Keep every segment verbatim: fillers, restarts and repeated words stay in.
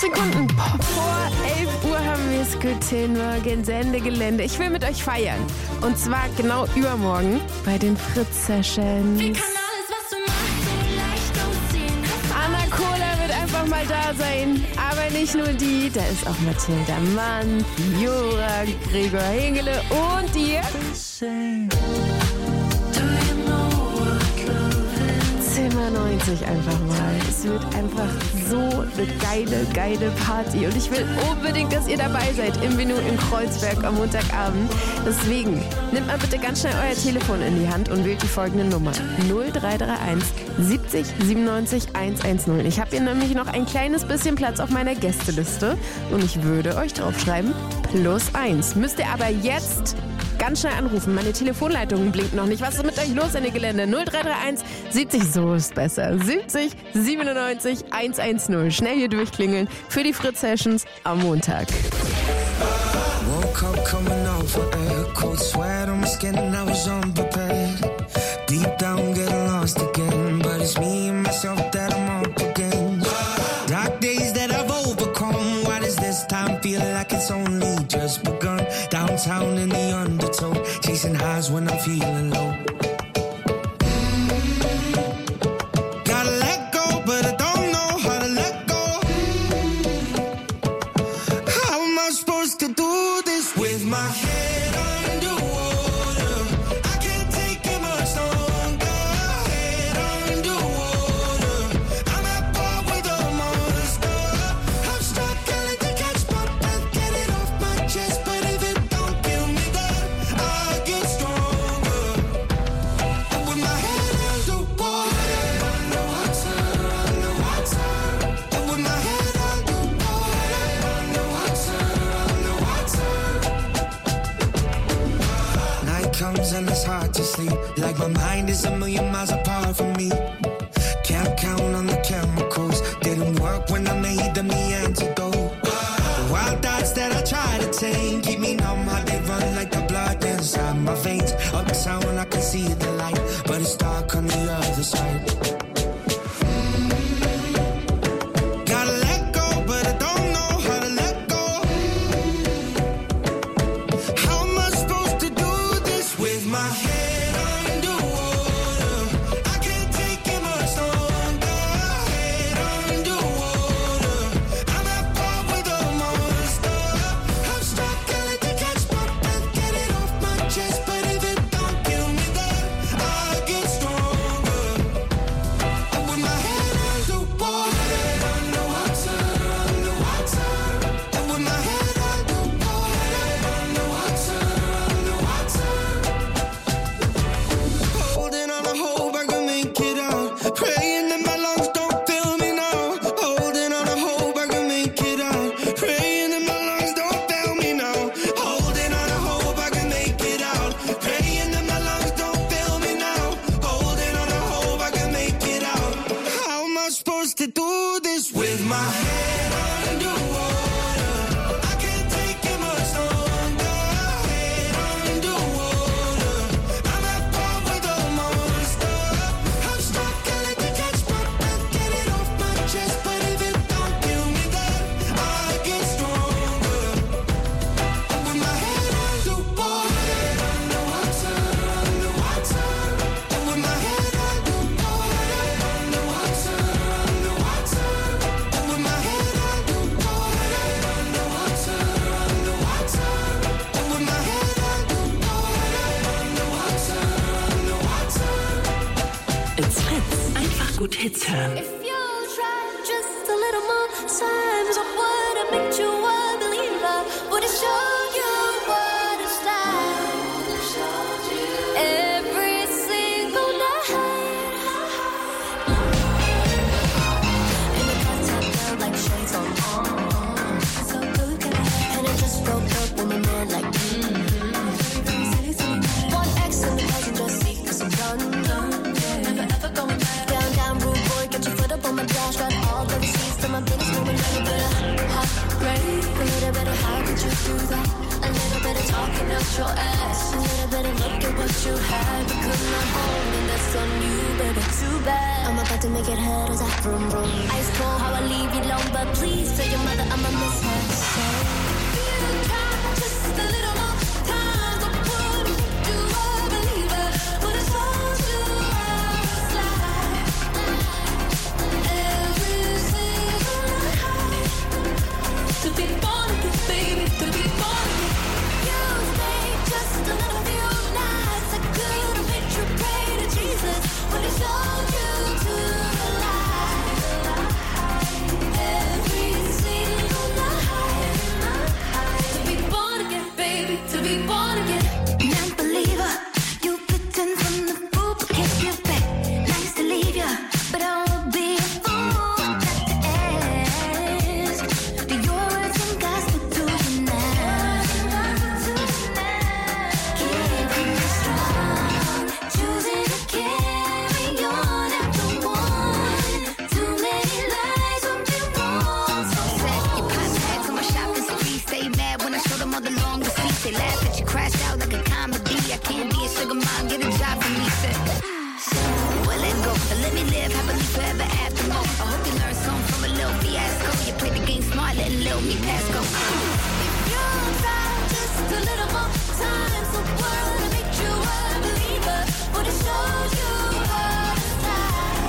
Sekunden vor elf Uhr haben wir es. Guten Morgen, Sendegelände. Ich will mit euch feiern. Und zwar genau übermorgen bei den Fritz-Sessions. Anna Kohler wird einfach mal da sein. Aber nicht nur die, da ist auch Mathilda Mann, Jura, Gregor Hengele und ihr. Zimmer neunzig einfach mal. Es wird einfach so eine geile, geile Party. Und ich will unbedingt, dass ihr dabei seid im Venue in Kreuzberg am Montagabend. Deswegen, nehmt mal bitte ganz schnell euer Telefon in die Hand und wählt die folgende Nummer. null drei drei eins siebzig siebenundneunzig hundertzehn. Ich habe hier nämlich noch ein kleines bisschen Platz auf meiner Gästeliste. Und ich würde euch draufschreiben, plus eins. Müsst ihr aber jetzt ganz schnell anrufen. Meine Telefonleitung blinkt noch nicht. Was ist mit euch los in dem Gelände? null drei drei eins siebzig, so ist besser. siebzig siebenundneunzig hundertzehn. Schnell hier durchklingeln für die Fritz-Sessions am Montag. Woke up coming off of air, cold sweat on my skin and I was unprepared. Deep down getting lost again, but it's me and myself that I'm up against. Dark days that I've overcome, why does this time feel like it's only just begun? Downtown in the undertow, chasing highs when I'm feeling low. Gotta let go, but I don't know how to let go. How am I supposed to do this with my head underwater? I can't take it much longer. Head underwater, I'm at par with a monster. I'm struggling to catch my breath, get it off my chest, but if it don't kill me, then I get stronger. And with my head underwater, underwater, underwater. And with my head underwater, underwater, underwater. Night comes and it's hard to sleep, like my mind is a million miles apart from me. Can't count on the chemicals, didn't work when I made them the antidote. The wild thoughts that I try to tame keep me numb, how they run like the blood inside my veins. Uptown I can see the light, but it's dark on the other side. Gotta let go, but I don't know how to let go. How am I supposed to do this with my head underwater? I can't take it much longer. Head underwater, I'm at par with a monster. I'm struggling to catch my breath, get it off my chest, but if it don't kill me, then I get stronger. And with my head underwater, underwater, underwater. And with my head underwater, underwater, underwater. Holding on a hope I can make it out. Praying that my lungs don't fail me now. Holding on a hope I can make it out. Praying that my lungs don't fail me now. Holding on a hope I can make it out. Praying that my lungs don't fail me now. Holding on a hope I can make it out. How am I supposed to do this with my head underwater? I can't take it much longer. Head underwater, I'm at par with a monster. I'm struggling to catch my breath, get it off my chest, but if it don't kill me, then I get stronger. And with my head underwater, underwater, underwater. And with my head underwater, underwater, underwater. And with my head underwater, underwater, underwater. And with my head underwater, underwater, underwater. It's Fritz. Einfach gut Hits hören. If you try just a little more times, I would have made you a believer. Would have showed you what it's like. Every single night. In the bathtub, felt like shades on. So good, and I just broke up with my man like one ex and it wasn't just secrets I'm done, done. Never ever going back. Down, down, rude boy, get your foot up on my dash. Got all the receipts to my business, moving a little bit of hot break. A little bit of how could you do that? A little bit of talking out your ass. A little bit of look at what you had, but could not hold, and that's on you, baby. Too bad. I'm about to make it hurt as I vroom vroom. Ice cold, how I leave you alone, but please tell your mother be born again. Non-believer, you pretend from the poop, can't give back. Nice to leave ya, but I won't be a fool not to ask. Do your words and gospel to you now? Keeping me strong, choosing to carry on after one. Too many lies won't be wrong. So sad, your partner had so much shopping spree. Stay mad when I showed them all the long receipts. They laugh that you crashed out like a comedy. I can't be a sugar mom, get a job for me. Said, well, let go, but let me live happily forever after more. I hope you learn something from a little fiasco. You played the game smart, letting little me pass go. If you try just a little more time, the world will make you a believer. Would it show you all the time?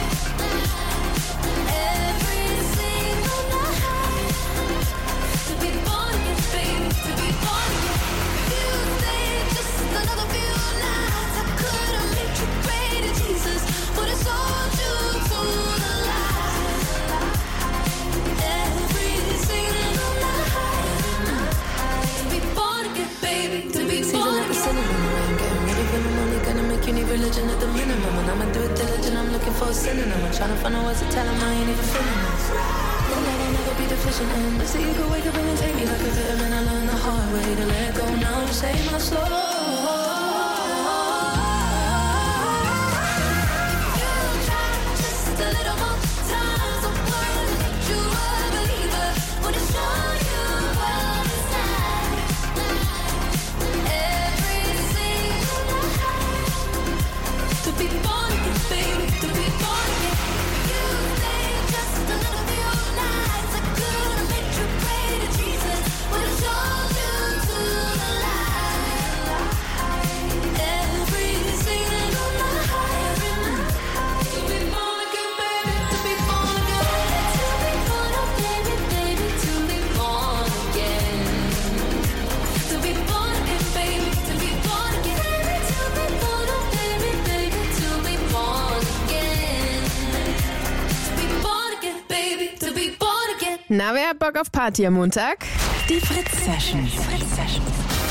Every single night. To be born again, baby, to be born again. You say just another few nights. I could have made you pray to Jesus. Would it sold you to the light? Every single night. To be born again, baby, to be born again. Getting rid of him, I'm only gonna make you need religion at the minimum. And I'ma do it diligent, I'm looking for a synonym. I'm trying to find out what's to tell him, I ain't even feeling this. Then I will never be deficient in. Let's see you could wake up and take me like a vitamin. I learned the hard way to let go now to save my soul. Just a little more time, the world will make you a believer. Would it show you all the time? Every single night. To be born again, baby, to be born again. You say just a little few nights. I could have made you pray to Jesus. Would it show you to the light? Every single night. To be born again, baby, to be born again. To be born, oh baby, baby, to be born again. To be born again, baby, to be born again. To be born, oh baby, baby, to be born again. To be born again, baby, to be born again. Na, wer hat Bock auf Party am Montag? Die Fritz Sessions. Fritz Sessions.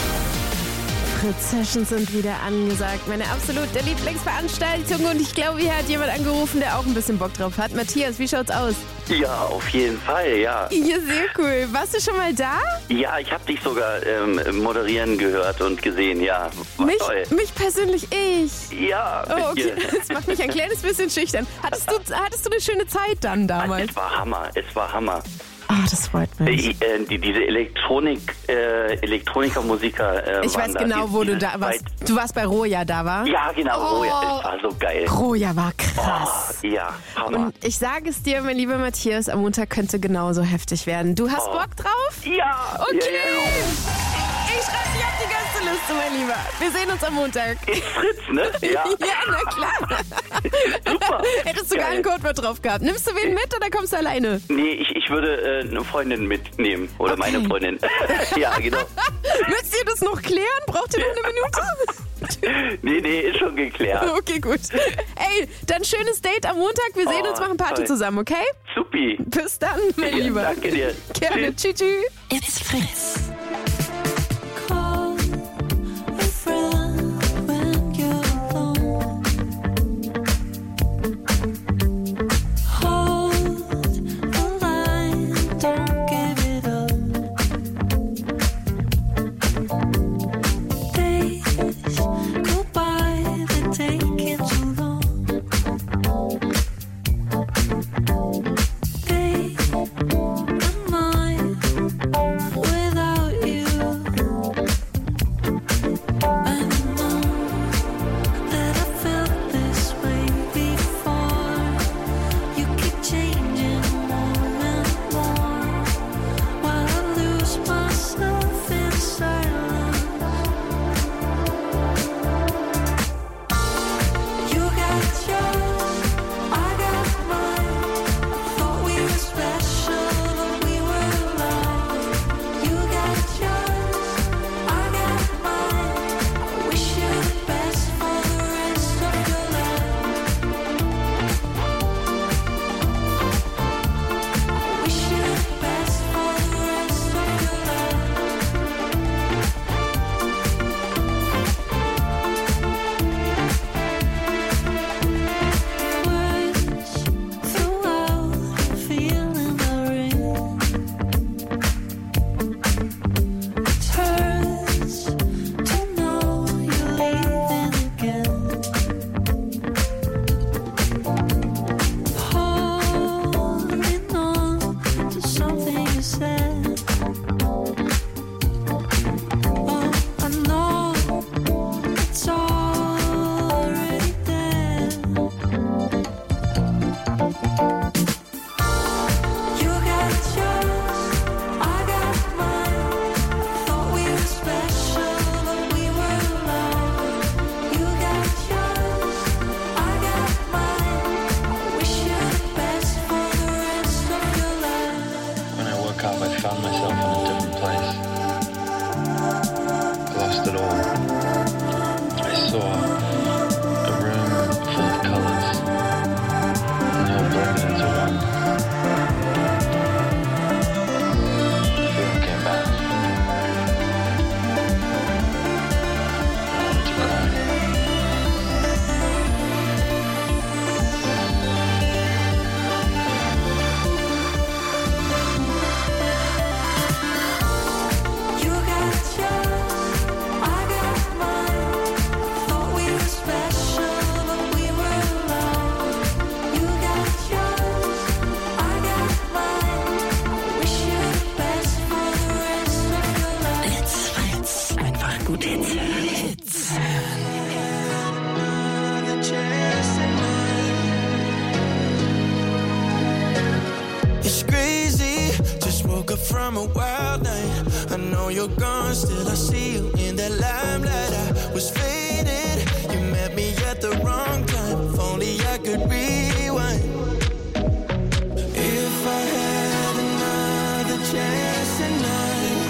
Fritz Sessions sind wieder angesagt. Meine absolute Lieblingsveranstaltung. Und ich glaube, hier hat jemand angerufen, der auch ein bisschen Bock drauf hat. Matthias, wie schaut's aus? Ja, auf jeden Fall, ja. Ja, sehr cool. Warst du schon mal da? Ja, ich habe dich sogar ähm, moderieren gehört und gesehen, ja. War Mich, toll. mich persönlich ich. Ja, Oh, mit okay. dir. Das macht mich ein kleines bisschen schüchtern. Hattest du, hattest du eine schöne Zeit dann damals? Es war Hammer, es war Hammer. Ah, das freut mich. Die, äh, die, diese Elektronik, äh, Elektroniker-Musiker äh, Ich waren weiß da. genau, Die- wo du dieses da warst. Weit- Du warst bei Roja da, war? Ja, genau, Oh. oh. ja, es war so geil. Roja war krass. Oh, ja, Hammer. Und ich sage es dir, mein lieber Matthias, am Montag könnte genauso heftig werden. Du hast Oh. Bock drauf? ja, Okay. ja, ja. Ich schreibe dich auf die ganze Liste, mein Lieber. Wir sehen uns am Montag. Ich Fritz, ne? Ja. Ja, na klar. Super. Hättest du gar Geil. ein Codewort drauf gehabt. Nimmst du wen mit oder kommst du alleine? Nee, ich, ich würde äh, eine Freundin mitnehmen. Oder Okay. meine Freundin. Ja, genau. Müsst ihr das noch klären? Braucht ihr noch eine Minute? Nee, nee, ist schon geklärt. Okay, gut. Ey, dann schönes Date am Montag. Wir sehen Oh, uns, machen Party toll. zusammen, okay? Supi. Bis dann, mein Ja, Lieber. danke dir. Gerne. Tschüss, tschüss. It's Fritz. Call a friend when you're alone. Hold the line, don't give it up. Days go by, they're taking too long. They are mine without found myself in a different place. I lost it all. I saw a room full of colors, and they all blended into one. The feeling came back. I wanted to cry. From a wild night, I know you're gone, still I see you in that limelight. I was faded, you met me at the wrong time. If only I could rewind. If I had another chance tonight,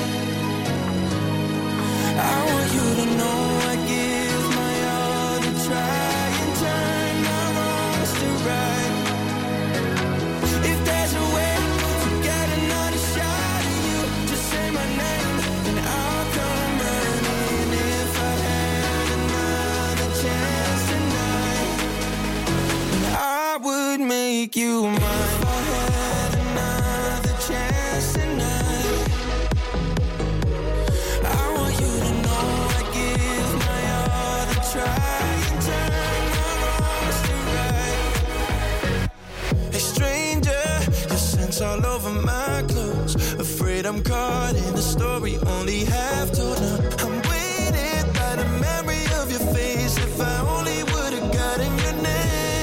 I want you to know I give my all to try and turn my wrongs to right. If there's a way make you mine. If I had another chance tonight, I want you to know I give my all to try and turn my wrongs to right. Hey stranger, your scent's all over my clothes. Afraid I'm caught in a story only half told. Now I'm waiting by the memory of your face. If I only would've gotten your name.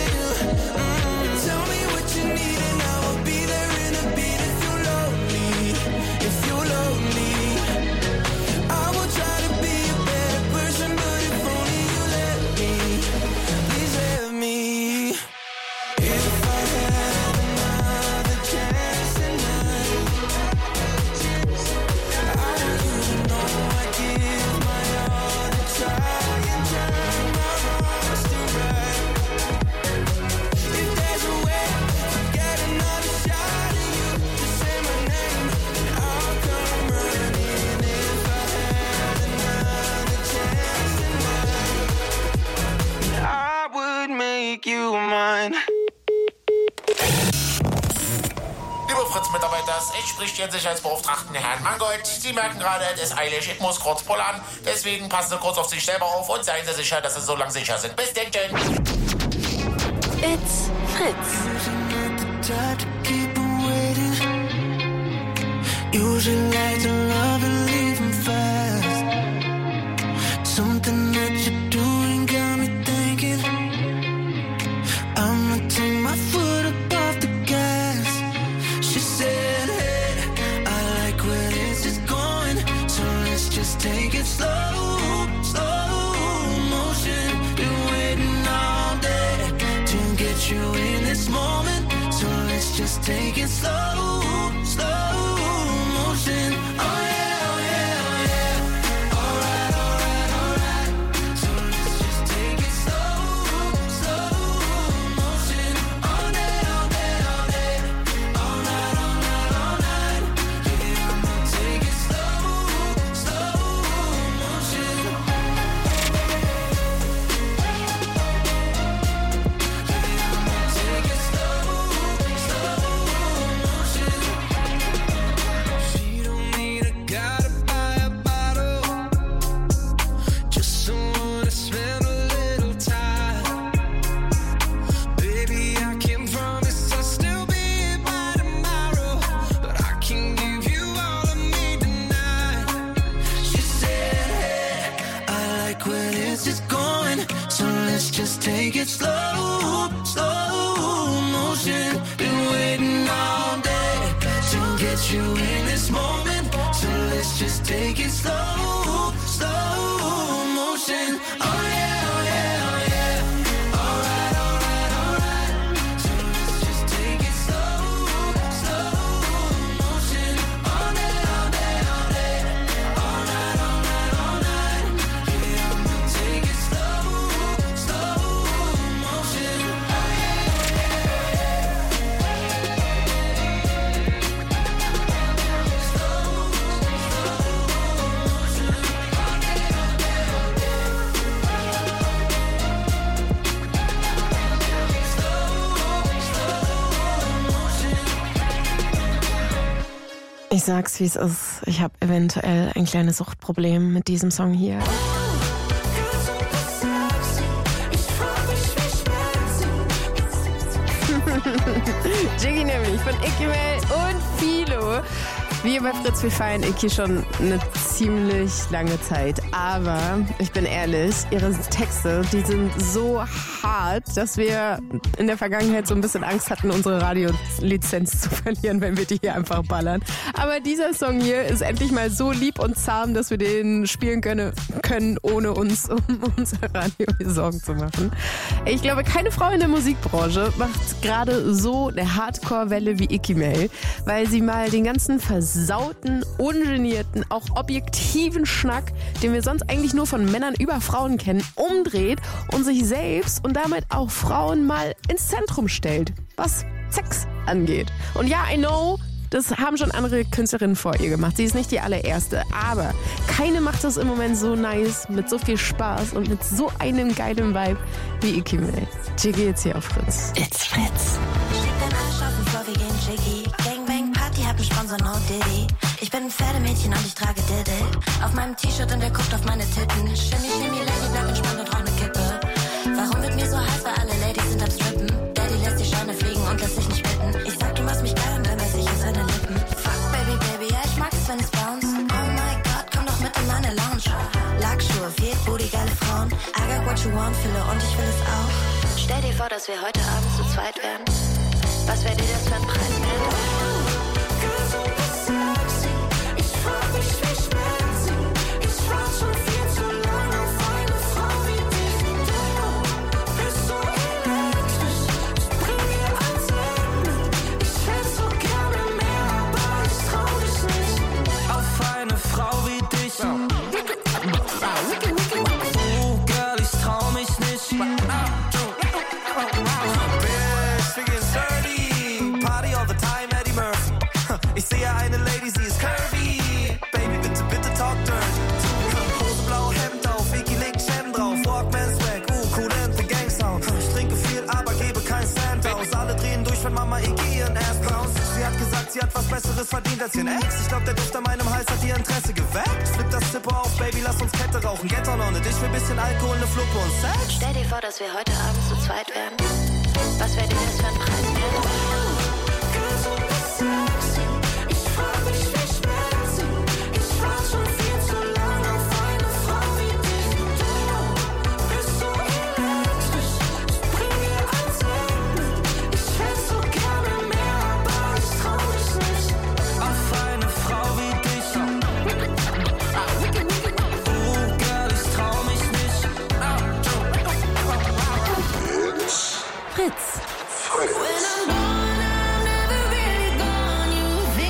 Ich spricht Ihren Sicherheitsbeauftragten, Herrn Mangold. Sie merken gerade, es ist eilig, ich muss kurz pullern. Deswegen passen Sie kurz auf sich selber auf und seien Sie sicher, dass Sie so lange sicher sind. Bis denn. It's Fritz. Usually like to love and leave them fast. Something that you're doing got me thinking I'ma take my foot up off the gas. She said, hey, I like where this is going, so let's just take it slow, slow motion. Been waiting all day to get you in this moment, so let's just take it slow, slow motion. Oh yeah, oh yeah, oh yeah. Alright, alright, alright. So let's just take it slow, slow motion. All day, all day, all day. All night, all night, all night. Yeah, I'ma take it slow, slow motion. Yeah, I'ma take it slow, slow motion. She don't need a guy to buy a bottle, just someone to spend a little time. Baby, I can't promise I'll still be here by tomorrow, but I can give you all of me tonight. She said, hey, I like where this is going, so let's just take it slow, slow motion. Been waiting all day to get you in this moment, so let's just take it slow, slow motion. Oh yeah, oh yeah, oh yeah. Alright, alright, alright. So let's just take it slow, slow motion. All day, Ich sag's, wie es ist. Ich habe eventuell ein kleines Suchtproblem mit diesem Song hier. Jiggy nämlich von Ikimel und Philo. Wir bei Fritz, wir feiern Iki schon eine ziemlich lange Zeit. Aber ich bin ehrlich, ihre Texte, die sind so hart, dass wir in der Vergangenheit so ein bisschen Angst hatten, unsere Radiolizenz zu verlieren, wenn wir die hier einfach ballern. Aber dieser Song hier ist endlich mal so lieb und zahm, dass wir den spielen können, können ohne uns um unser Radio Sorgen zu machen. Ich glaube, keine Frau in der Musikbranche macht gerade so eine Hardcore-Welle wie Ikimel, weil sie mal den ganzen versauten, ungenierten, auch objektiven Schnack, den wir sonst eigentlich nur von Männern über Frauen kennen, umdreht und sich selbst und damit auch Frauen mal ins Zentrum stellt, was Sex angeht. Und ja, I know, das haben schon andere Künstlerinnen vor ihr gemacht. Sie ist nicht die allererste, aber keine macht das im Moment so nice, mit so viel Spaß und mit so einem geilen Vibe wie Ikimel. Jiggy jetzt hier auf Fritz. It's Fritz. Schieb deinen Arsch auf den Floor, wir gehen Jiggy. Gangbang Party hat einen Sponsor, no Diddy. Ich bin ein Pferdemänchen und ich trage Diddle. Auf meinem T-Shirt und er guckt auf meine Titten. Shimmy, shimmy, Lady, bleib entspannt und rauch ne Kippe. Warum wird mir so heiß, weil alle Ladies sind am Strippen? Daddy lässt die Scheine fliegen und lässt sich nicht bitten. Ich sag, du machst mich geil und dann weiß ich in seine Lippen. Fuck, Baby, Baby, ja, ich mag es, wenn es bounce. Oh my God, komm doch mit in meine Lounge. Lackschuhe, viel Booty, geile Frauen. I got what you want, Philo, und ich will es auch. Stell dir vor, dass wir heute Abend zu zweit wären. Was wäre dir das für ein Preis wert? Ich sehe eine Lady, sie ist curvy. Baby, bitte, bitte talk dirty. Hose, blau, Hemd auf, Iki legt Cem drauf. Walkman Swag, uh, cool and the Gang Sound. Ich trinke viel, aber gebe kein Cent aus. Alle drehen durch, wenn Mama Iki ihren Ass bounce. Sie hat gesagt, sie hat was Besseres verdient als ihren Ex. Ich glaub, der Duft an meinem Hals hat ihr Interesse geweckt. Flip das Zippo auf, Baby, lass uns Kette rauchen. Get on on it, ich will bisschen Alkohol, ne Fluppe und Sex. Stell dir vor, dass wir heute Abend zu zweit wären. Was wäre dir das für ein Preis wert? Fritz. Fritz.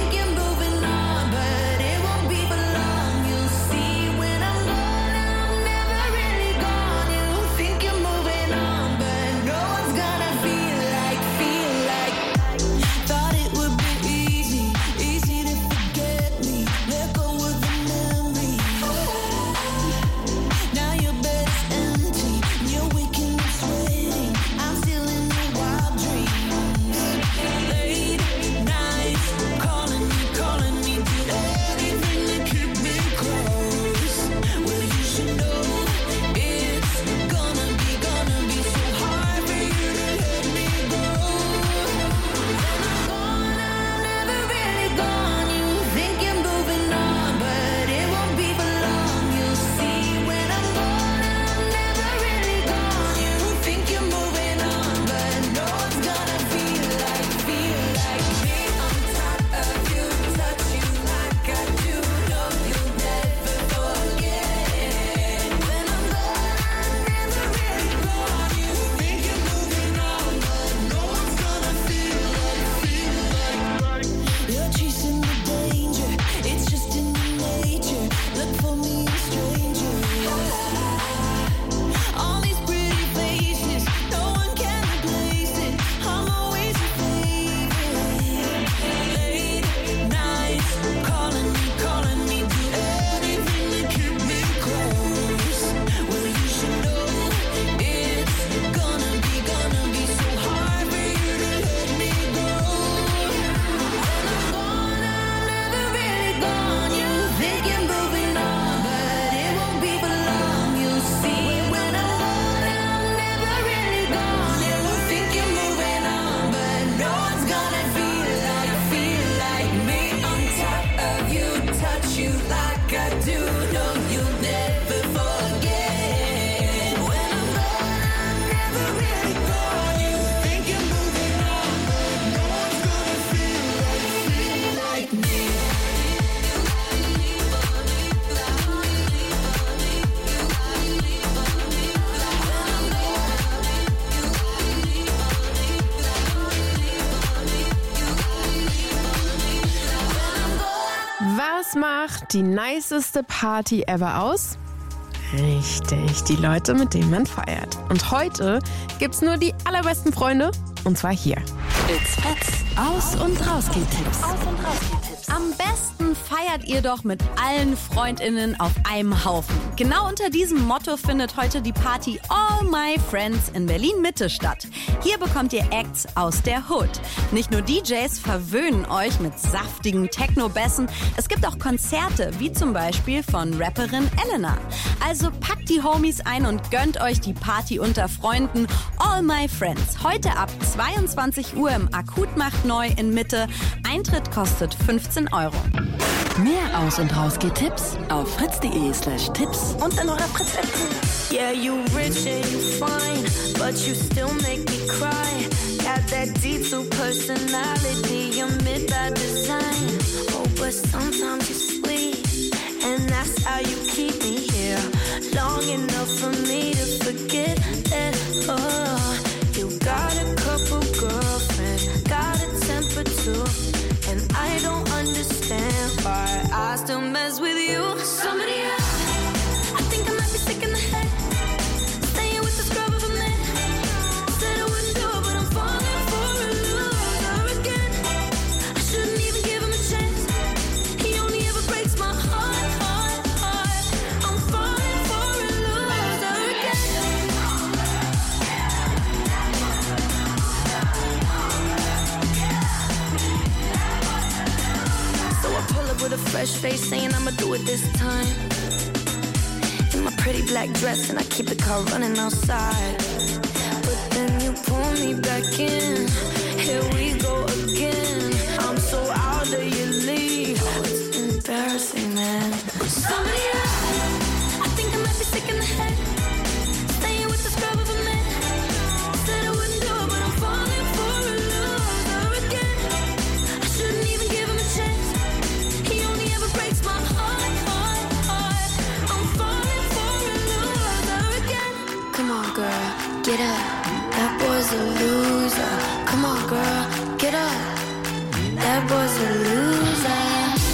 Was macht die niceste Party ever aus? Richtig, die Leute, mit denen man feiert. Und heute gibt's nur die allerbesten Freunde, und zwar hier. It's Fritz. Aus- und Rausgeh-Tipps. Aus- und Rausgeh-Tipps. Am besten feiert ihr doch mit allen FreundInnen auf einem Haufen. Genau unter diesem Motto findet heute die Party All My Friends in Berlin-Mitte statt. Hier bekommt ihr Acts aus der Hood. Nicht nur D Js verwöhnen euch mit saftigen Techno-Bässen, es gibt auch Konzerte, wie zum Beispiel von Rapperin Elena. Also packt die Homies ein und gönnt euch die Party unter Freunden All My Friends. Heute ab zweiundzwanzig Uhr im Akutmacht neu in Mitte. Eintritt kostet fünfzehn Euro. Mehr Aus- und Rausgeh-Tipps auf fritz.de slash Tipps und in eurer Fritz-App. Yeah, you rich and you fine, but you still make me cry. Got that D two personality, you're mid by design. Oh, but sometimes you're sweet, and that's how you keep me here. Long enough for me to forget that, oh, you got a couple girlfriends, got a temper too, and I don't understand why I still mess with you. Somebody else, I think I might be sick in the head. Staying with the scrub of a man. Said I wouldn't do it, but I'm falling for a loser again. I shouldn't even give him a chance. He only ever breaks my heart, heart, heart. I'm falling for a loser again. So I pull up with a fresh face, saying I'ma do it this time. In my pretty black dress, and I keep the car running outside. But then you pull me back in. Here we go again. I'm so out of your league. Oh, it's embarrassing, man. Somebody else, I think I might be sick in the head. Staying with the scrub of a man. Said I wouldn't do it, but I'm falling for a loser again. I shouldn't even give him a chance. He only ever breaks my heart, heart, heart. I'm falling for a loser again. Come on, girl, get up. That boy's a loser. Come on, girl, get up. That boy's a loser.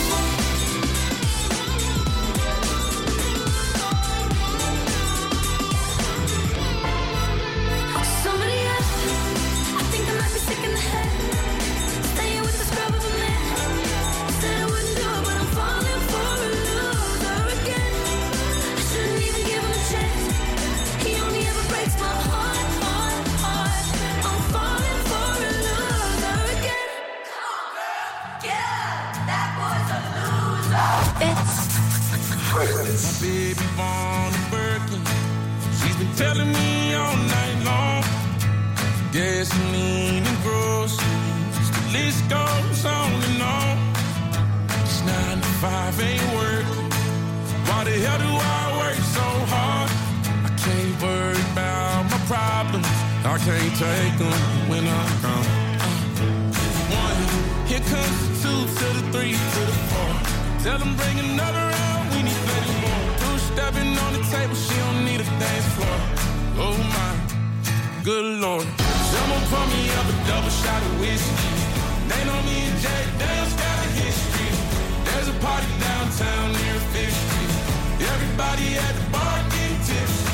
Somebody else, I think I might be sick in the head. Staying with the scrub of a man. Said I wouldn't do it, but I'm falling for a loser again. I shouldn't even give him a chance. He only ever breaks my heart, heart, heart. I'm falling for a loser again. Come on, girl, get up. That boy's a loser. It's My baby born a Birkin. She's been telling me all night long. Gasoline and groceries, the list goes on and on. This nine to five ain't working. Why the hell do I work so hard? I can't worry about my problems. I can't take them when I'm gone. Uh, one, here comes the two to the three to the four. Tell them bring another round, we need plenty more. Two stepping on the table, she don't need a dance floor. Oh my, good lord. Someone pour me up a double shot of whiskey. They know me and Jay Dale's got a history. There's a party downtown near Fifth Street. Everybody at the bar getting tipsy.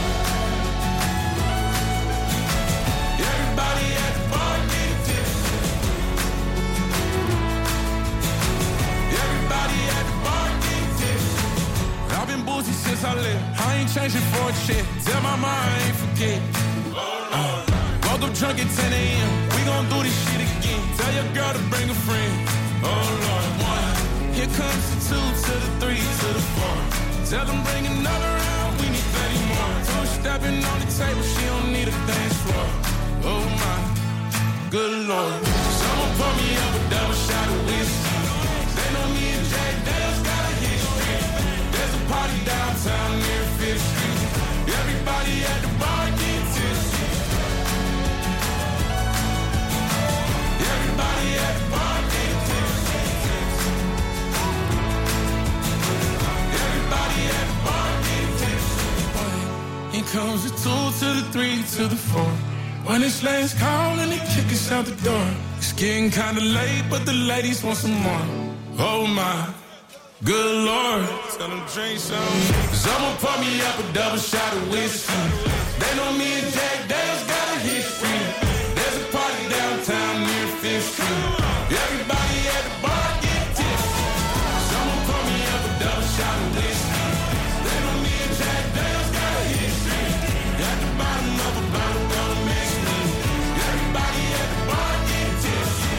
Everybody at the bar getting tipsy. Everybody at the bar getting tipsy. I've been boozy since I left. I ain't changing for a shit. Tell my mom I ain't forget. Uh, woke up drunk at ten a.m. We gon' do this shit again. Tell your girl to bring a friend. Oh Lord, one. Here comes the two to the three to the four. Tell them bring another round. We need thirty more. Two stepping on the table. She don't need a dance floor. Oh my, good lord. Someone pour me up a double shot of whiskey. They know me and Jay Dale's got a history. There's a party downtown near Fifth Street. Everybody at the bar getting tipsy. Everybody at the bar getting tipsy. Everybody at the bar getting tipsy. Here comes the two to the three to the four. When it's last call and they kick us out the door. It's getting kinda late, but the ladies want some more. Oh my, Good Lord, tell them drink some. Someone pour me up a double shot of whiskey. They know me and Jack Daniels got a history. There's a party downtown near Fifth Street. Everybody at the bar get tipsy. Someone pour me up a double shot of whiskey. They know me and Jack Daniels got a history. At the bottom of a bottle don't mix me. Everybody at the bar get tipsy.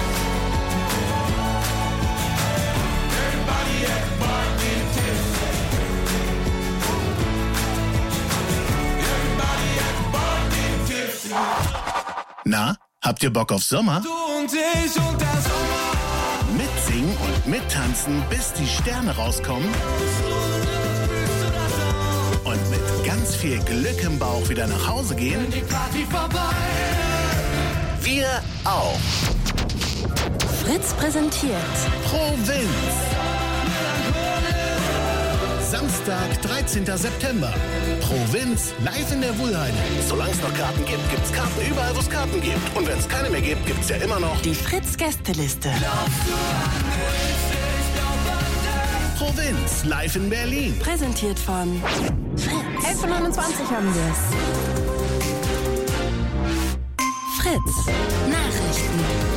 Everybody at the bar get tipsy. Everybody at the bar get tipsy. Na, habt ihr Bock auf Sommer? Du und ich und der Sommer. Mitsingen und mittanzen, bis die Sterne rauskommen. Und mit ganz viel Glück im Bauch wieder nach Hause gehen. Die Party vorbei. Wir auch. Fritz präsentiert Provinz. Samstag, dreizehnten September. Provinz live in der Wuhlheide. Solange es noch Karten gibt, gibt's Karten überall, wo es Karten gibt. Und wenn es keine mehr gibt, gibt's ja immer noch die Fritz-Gästeliste. Provinz live in Berlin. Präsentiert von Fritz. elf Uhr neunundzwanzig haben wir es. Fritz Nachrichten.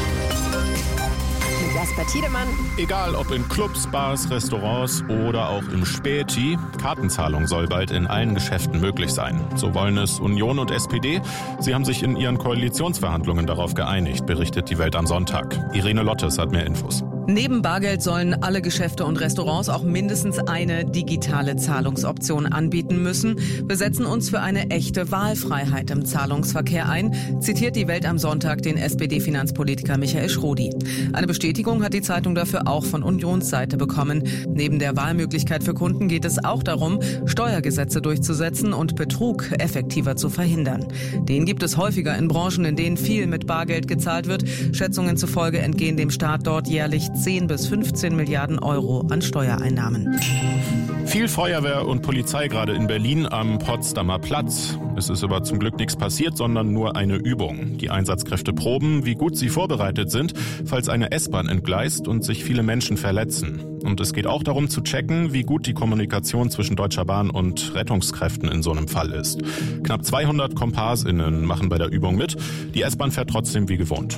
Mit Jasper Tiedemann. Egal ob in Clubs, Bars, Restaurants oder auch im Späti, Kartenzahlung soll bald in allen Geschäften möglich sein. So wollen es Union und S P D. Sie haben sich in ihren Koalitionsverhandlungen darauf geeinigt, berichtet die Welt am Sonntag. Irene Lottes hat mehr Infos. Neben Bargeld sollen alle Geschäfte und Restaurants auch mindestens eine digitale Zahlungsoption anbieten müssen. Wir setzen uns für eine echte Wahlfreiheit im Zahlungsverkehr ein, zitiert die Welt am Sonntag den S P D-Finanzpolitiker Michael Schrodi. Eine Bestätigung hat die Zeitung dafür auch von Unionsseite bekommen. Neben der Wahlmöglichkeit für Kunden geht es auch darum, Steuergesetze durchzusetzen und Betrug effektiver zu verhindern. Den gibt es häufiger in Branchen, in denen viel mit Bargeld gezahlt wird. Schätzungen zufolge entgehen dem Staat dort jährlich zehn bis fünfzehn Milliarden Euro an Steuereinnahmen. Viel Feuerwehr und Polizei gerade in Berlin am Potsdamer Platz. Es ist aber zum Glück nichts passiert, sondern nur eine Übung. Die Einsatzkräfte proben, wie gut sie vorbereitet sind, falls eine S-Bahn entgleist und sich viele Menschen verletzen. Und es geht auch darum zu checken, wie gut die Kommunikation zwischen Deutscher Bahn und Rettungskräften in so einem Fall ist. Knapp zweihundert KomparSinnen machen bei der Übung mit. Die S-Bahn fährt trotzdem wie gewohnt.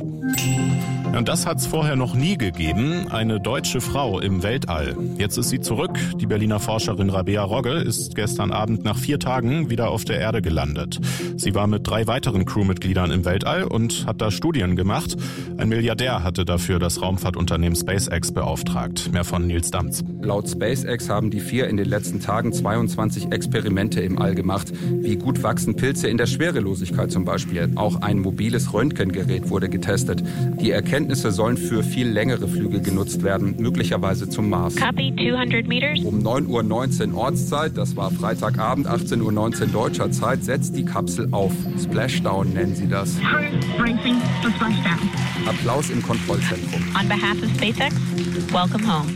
Und das hat's vorher noch nie gegeben. Eine deutsche Frau im Weltall. Jetzt ist sie zurück. Die Berliner Forscherin Rabea Rogge ist gestern Abend nach vier Tagen wieder auf der Erde gelandet. Sie war mit drei weiteren Crewmitgliedern im Weltall und hat da Studien gemacht. Ein Milliardär hatte dafür das Raumfahrtunternehmen SpaceX beauftragt. Mehr von Nils Damz. Laut SpaceX haben die vier in den letzten Tagen zweiundzwanzig Experimente im All gemacht. Wie gut wachsen Pilze in der Schwerelosigkeit zum Beispiel. Auch ein mobiles Röntgengerät wurde getestet. Die Erkenntnisse sollen für viel längere Flüge genutzt werden, möglicherweise zum Mars. Copy, zweihundert Meters. Um neun Uhr neunzehn Ortszeit, das war Freitagabend, achtzehn Uhr neunzehn deutscher Zeit, setzt die Kapsel auf. Splashdown nennen sie das. Crew bracing for splashdown. Applaus im Kontrollzentrum. On behalf of SpaceX, welcome home.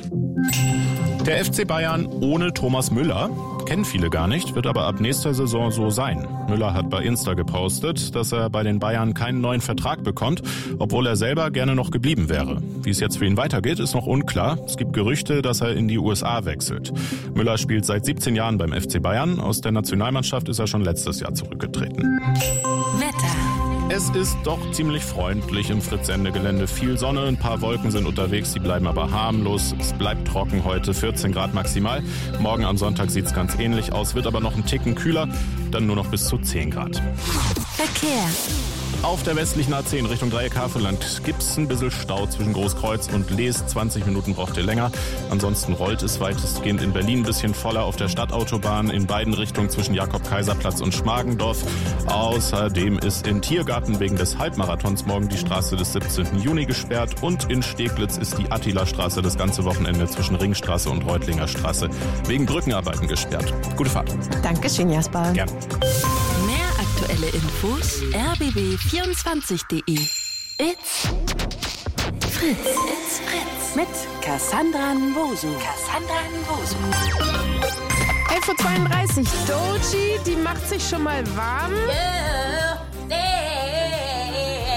Der F C Bayern ohne Thomas Müller. Kennen viele gar nicht, wird aber ab nächster Saison so sein. Müller hat bei Insta gepostet, dass er bei den Bayern keinen neuen Vertrag bekommt, obwohl er selber gerne noch geblieben wäre. Wie es jetzt für ihn weitergeht, ist noch unklar. Es gibt Gerüchte, dass er in die U S A wechselt. Müller spielt seit siebzehn Jahren beim F C Bayern. Aus der Nationalmannschaft ist er schon letztes Jahr zurückgetreten. Wetter. Es ist doch ziemlich freundlich im Fritz-Sende-Gelände. Viel Sonne, ein paar Wolken sind unterwegs, die bleiben aber harmlos. Es bleibt trocken heute, vierzehn Grad maximal. Morgen am Sonntag sieht es ganz ähnlich aus, wird aber noch einen Ticken kühler, dann nur noch bis zu zehn Grad. Verkehr. Auf der westlichen A zehn Richtung Dreieck Havelland gibt's ein bisschen Stau zwischen Großkreuz und Lees. zwanzig Minuten braucht ihr länger. Ansonsten rollt es weitestgehend in Berlin ein bisschen voller auf der Stadtautobahn in beiden Richtungen zwischen Jakob-Kaiser-Platz und Schmargendorf. Außerdem ist in Tiergarten wegen des Halbmarathons morgen die Straße des siebzehnten Juni gesperrt und in Steglitz ist die Attila-Straße das ganze Wochenende zwischen Ringstraße und Reutlinger Straße wegen Brückenarbeiten gesperrt. Gute Fahrt. Dankeschön, Jasper. Gerne. Mehr aktuelle Infos r b b vierundzwanzig punkt de. It's Fritz. It's Fritz. Mit Cassandra Nwosu. Cassandra Nwosu. elf Uhr zweiunddreißig. Doji, die macht sich schon mal warm.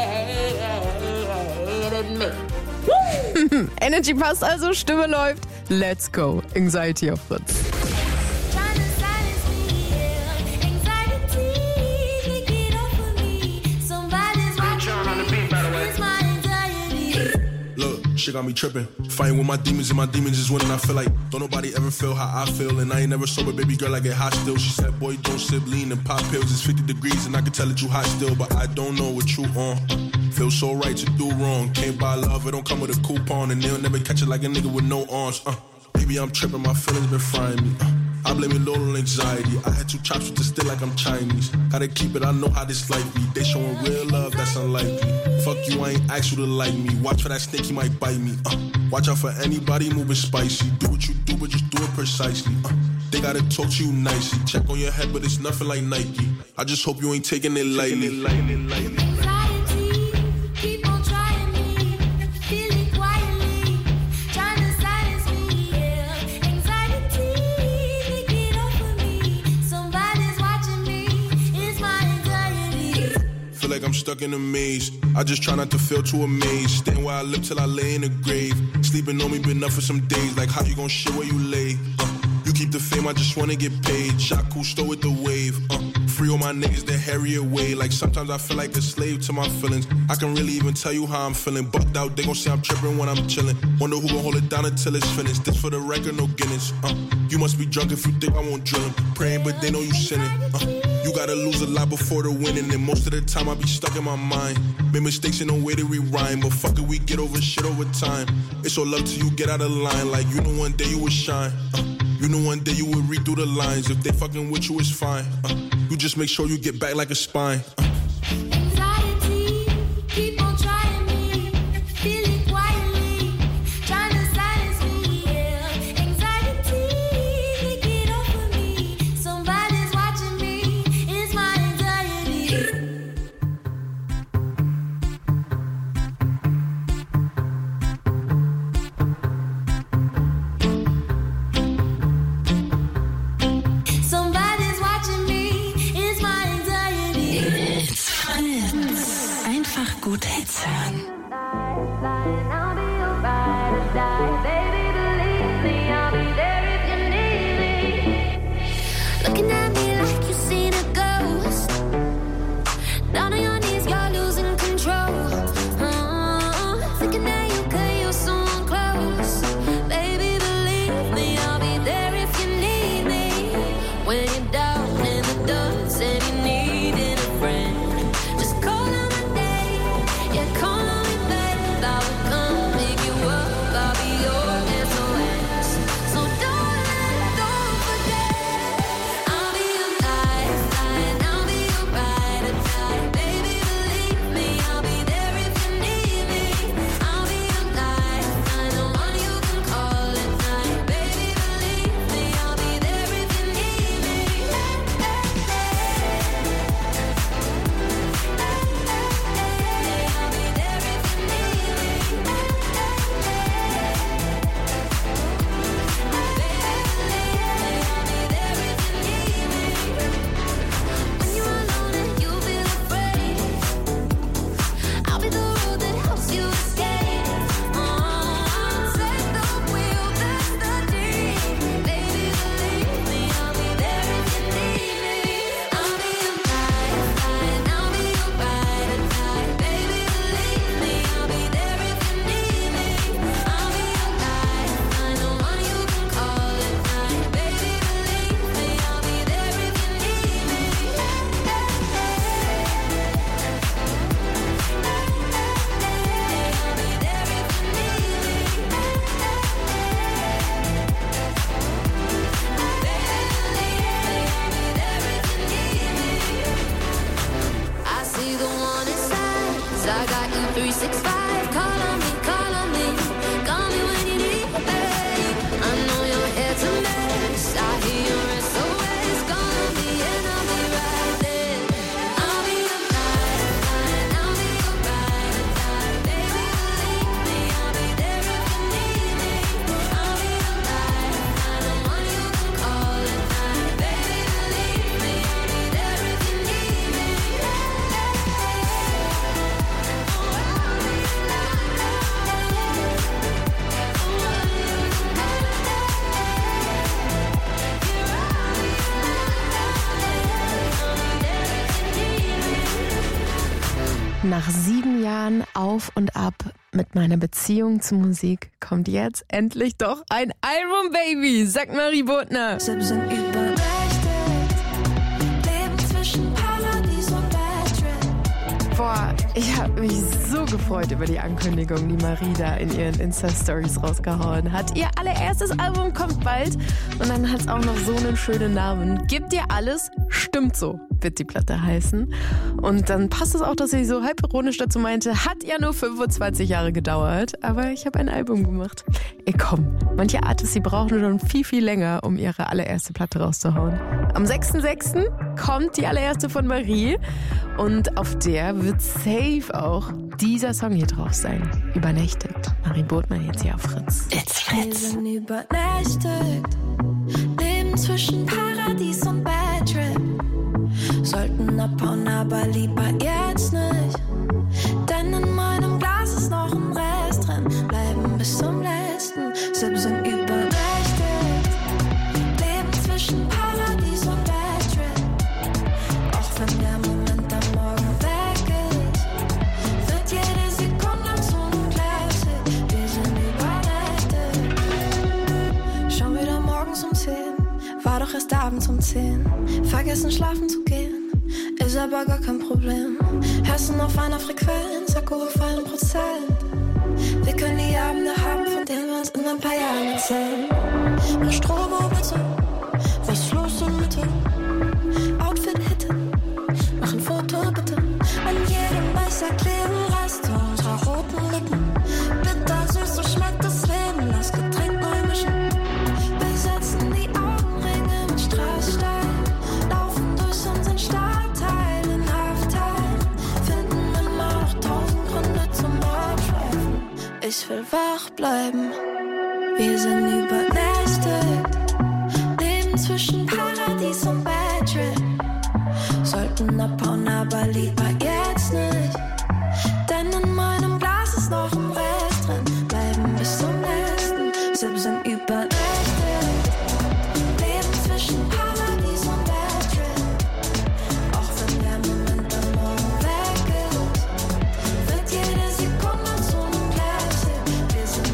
Energy passt also, Stimme läuft. Let's go. Anxiety auf Fritz. Shit got me tripping, fighting with my demons and my demons is winning. I feel like don't nobody ever feel how I feel, and I ain't never sober, baby girl, I get hot still. She said, boy, don't sip lean and pop pills. It's fifty degrees and I can tell that you hot still, but I don't know what you on. Feel so right to do wrong. Can't buy love, it don't come with a coupon, and they'll never catch it like a nigga with no arms. Uh, baby, I'm tripping, my feelings been frying me. Uh, I blame it all on anxiety. I had two chops with the still like I'm Chinese. Gotta keep it, I know how this life be. They showing real love, that's unlikely. Fuck you, I ain't asked you to like me. Watch for that snake, he might bite me. Uh, watch out for anybody moving spicy. Do what you do, but just do it precisely. Uh, they gotta talk to you nicely. Check on your head, but it's nothing like Nike. I just hope you ain't taking it lightly. Taking it lightly, lightly. Like I'm stuck in a maze. I just try not to feel too amazed. Staying where I live till I lay in the grave. Sleeping on me been up for some days. Like how you gon' shit where you lay? Uh, you keep the fame, I just wanna get paid. Shot cool, stow with the wave. Uh, free all my niggas that harry away. Like sometimes I feel like a slave to my feelings. I can really even tell you how I'm feeling. Bucked out, they gon' say I'm tripping when I'm chilling. Wonder who gon' hold it down until it's finished. This for the record, no Guinness. Uh, you must be drunk if you think I won't drill 'em. Praying, but they know you sinning. Uh, You gotta lose a lot before the winning, and most of the time I be stuck in my mind. Made mistakes in no way to rewind, but fuck it, we get over shit over time. It's all up to you, get out of line. Like you know one day you would shine. Uh, you know one day you would read through the lines. If they fucking with you, it's fine. Uh, you just make sure you get back like a spine. Uh. Anxiety, keep on trying me, feel it quietly, trying to silence me, yeah. Anxiety, take it off of me, somebody's watching me, it's my anxiety. Somebody's watching me, it's my anxiety. nach sieben Jahren Auf und Ab mit meiner Beziehung zu Musik kommt jetzt endlich doch ein Album, Baby, sagt Marie Bodner. Boah, ich habe mich so gefreut über die Ankündigung, die Marie da in ihren Insta-Stories rausgehauen hat. Ihr allererstes Album kommt bald und dann hat es auch noch so einen schönen Namen. Gibt dir alles, stimmt so, wird die Platte heißen. Und dann passt es auch, dass sie so halb ironisch dazu meinte, hat ja nur fünfundzwanzig Jahre gedauert, aber ich habe ein Album gemacht. Ey komm, manche Artists, die brauchen schon viel, viel länger, um ihre allererste Platte rauszuhauen. Am sechsten sechsten kommt die allererste von Marie und auf der wird safe auch dieser Song hier drauf sein. Übernächtigt. Marie Bodner jetzt hier auf Fritz. It's Fritz. Wir sind übernächtigt. Leben zwischen Paradies und Bad Trip. Sollten abhauen, aber lieber jetzt nicht. Denn in meinem Glas ist noch ein Rest drin. Bleiben bis zum letzten. Sip sind übernächtigt. Leben zwischen Paradies und Bad Trip. Auch wenn der Moment am Morgen weg ist, wird jede Sekunde zu einem Classic. Wir sind übernächtigt. Schon wieder morgens um zehn, war doch erst abends um zehn. Vergessen schlafen zu gehen, ist aber gar kein Problem. Herzen auf einer Frequenz, Akku auf einem Prozent. Wir können die Abende haben, von denen wir uns in ein paar Jahren erzählen. Nur Strobo bitte, was ist los in Mitte? Outfit hitte, mach ein Foto bitte. An jedem Messer kleben Reste unserer roten Lippen. Bitter süß, so schmeckt das Leben, lass Getränk neu mischen. Besetzen die Augenringe mit Strassstein, laufen durch unseren Stadtteil in Halfteil, finden immer noch tausend Gründe zum Abschweifen. Ich will wach bleiben, wir sind übernächtigt. Leben zwischen Paradies und Bad Trip. Sollten abhauen, aber lieber jetzt nicht. Denn in meinem Glas ist noch ein Rest drin. Bleiben bis zum letzten. Sip sind übernächtigt. Leben zwischen Paradies und Bad Trip. Auch wenn der Moment am Morgen weg ist, wird jede Sekunde zu einem Classic. Wir sind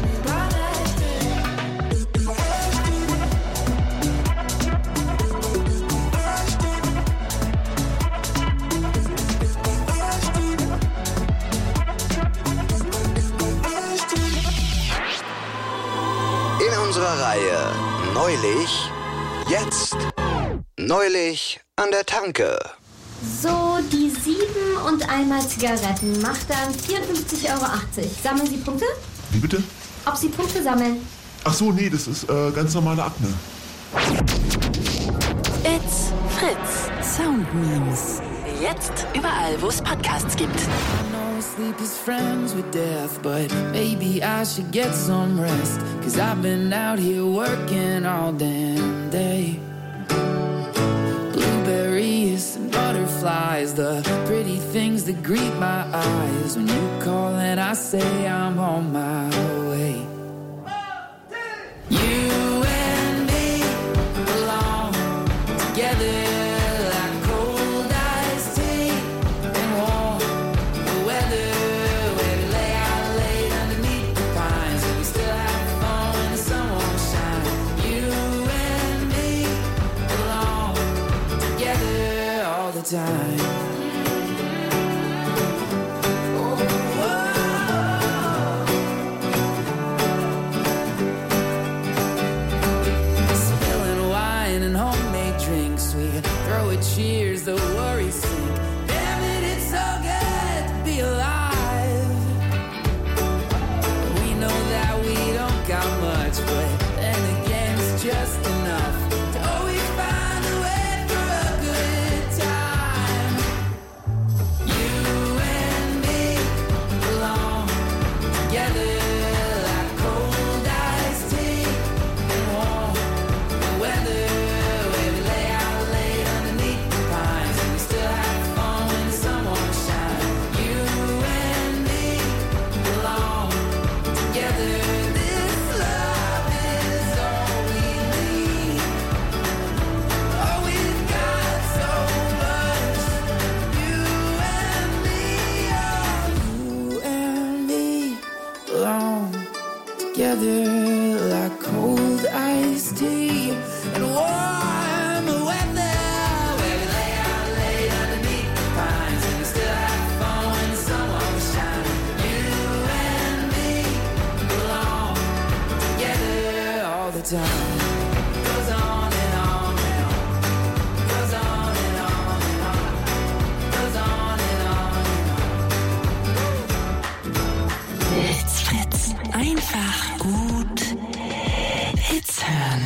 In unserer Reihe Neulich, jetzt, neulich an der Tanke. So, die sieben und einmal Zigaretten macht dann vierundfünfzig Euro achtzig. Sammeln Sie Punkte? Wie bitte? Ob Sie Punkte sammeln? Ach so, nee, das ist äh, ganz normale Akne. It's Fritz. Sound Memes. Jetzt überall, wo es Podcasts gibt. Sleep is friends with death, but maybe I should get some rest, 'cause I've been out here working all damn day. Blueberries and butterflies, the pretty things that greet my eyes when you call and I say I'm on my way. You and me belong together. Time. Spilling wine and homemade drinks, we throw a cheers, the worries sink. Damn it, it's so good to be alive. We know that we don't got much, but then again it's just enough to always find a way for a good time. the time goes on and on and on, goes on and on and on, goes on and on and on. Hits Fritz. Einfach gut Hits hören.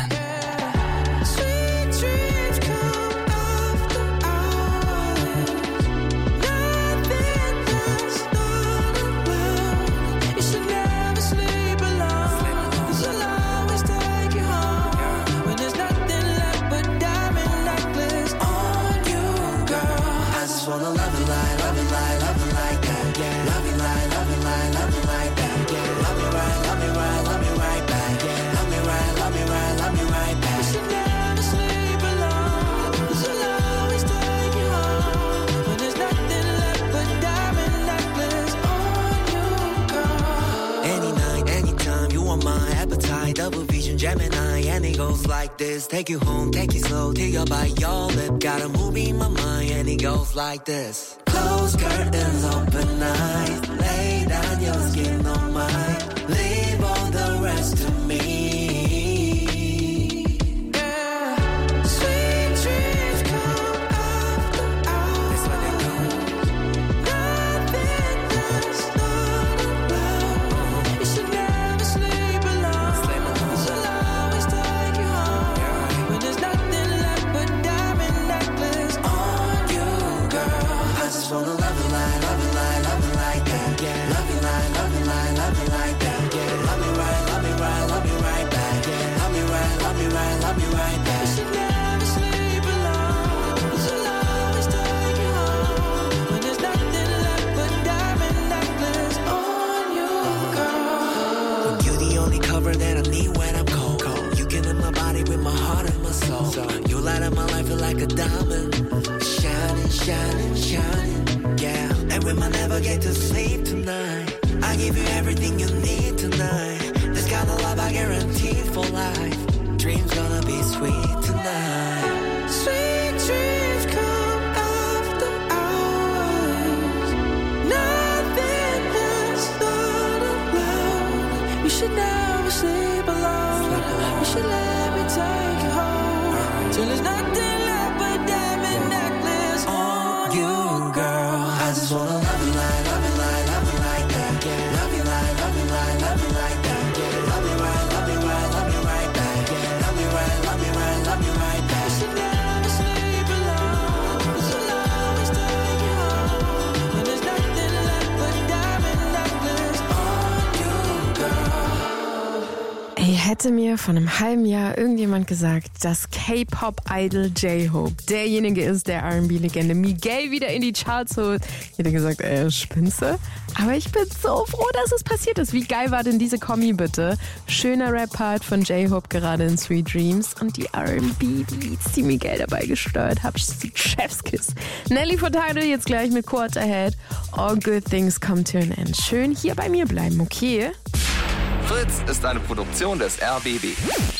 Sweet dreams come after hours. Nothing lasts not alone. You should never sleep alone, 'cause I'll always take you home. When there's nothing left but diamond necklace on you, girl. I just wanna love you like, love you like, love you like that. Yeah. Love you like, love you like, love you like that. Yeah. Love me right, love me right, love me right back. Yeah. Love me right, love me right, love me right back. You should never sleep alone, 'cause I'll always take you home. When there's nothing left but diamond necklace on you, girl. Any night, anytime, you are my appetite. Double vision, Gemini, and it goes like this. Take you home, take you slow, till you're by your lip. Got a movie in my mind, and it goes like this. Close curtains, open eyes. Lay down your skin on mine. Leave all the rest to me. Yeah. Sweet dreams come after hours. That's what they do. Nothing lasts not alone. You should never sleep alone, 'cause I'll always take you home. When there's nothing left but diamond necklace on you, girl. I just wanna love you like, love you like, love you like that. Yeah. Love you like, love you like, love you like that. Yeah. Love me right, love me right, love me right back. Yeah. Love me right, love me right, love me right back. You should never sleep alone, 'cause I'll always take you home. When there's nothing left but diamond necklace on you, girl. You the only cover that I need when I'm cold. You get in my body with my heart and my soul. You light up my life like a diamond, shining, shining, shining. Yeah, and we might never get to sleep tonight. I give you everything you need tonight. This kind of love I guarantee for life. Dreams gonna be sweet tonight. Sweet dreams come after hours. Nothing lasts not alone. You should never sleep alone. You should let me take you home. Till there's nothing left but diamond necklace on you, girl. I just wanna love you like, love you like, love you like that. Yeah. Love you like, love you like, love you like that. Yeah. Love me right, love me right, love me right back. Yeah. Love me right, love me right, love me right back. You should never sleep alone, 'cause I'll always take you home. When there's nothing left but diamond necklace on you, girl. Ey, hätte mir vor einem halben Jahr irgendjemand gesagt, dass K-Pop-Idol J-Hope derjenige ist, der R and B-Legende Miguel wieder in die Charts holt, ich hätte gesagt, ey, spinnst du? Aber ich bin so froh, dass es passiert ist. Wie geil war denn diese Kombi bitte? Schöner Rap-Part von J-Hope gerade in Sweet Dreams und die R and B-Beats, die Miguel dabei gesteuert hat. Chefskiss. Nelly Furtado jetzt gleich mit Quarterhead. All good things come to an end. Schön hier bei mir bleiben, okay? Fritz ist eine Produktion des R B B.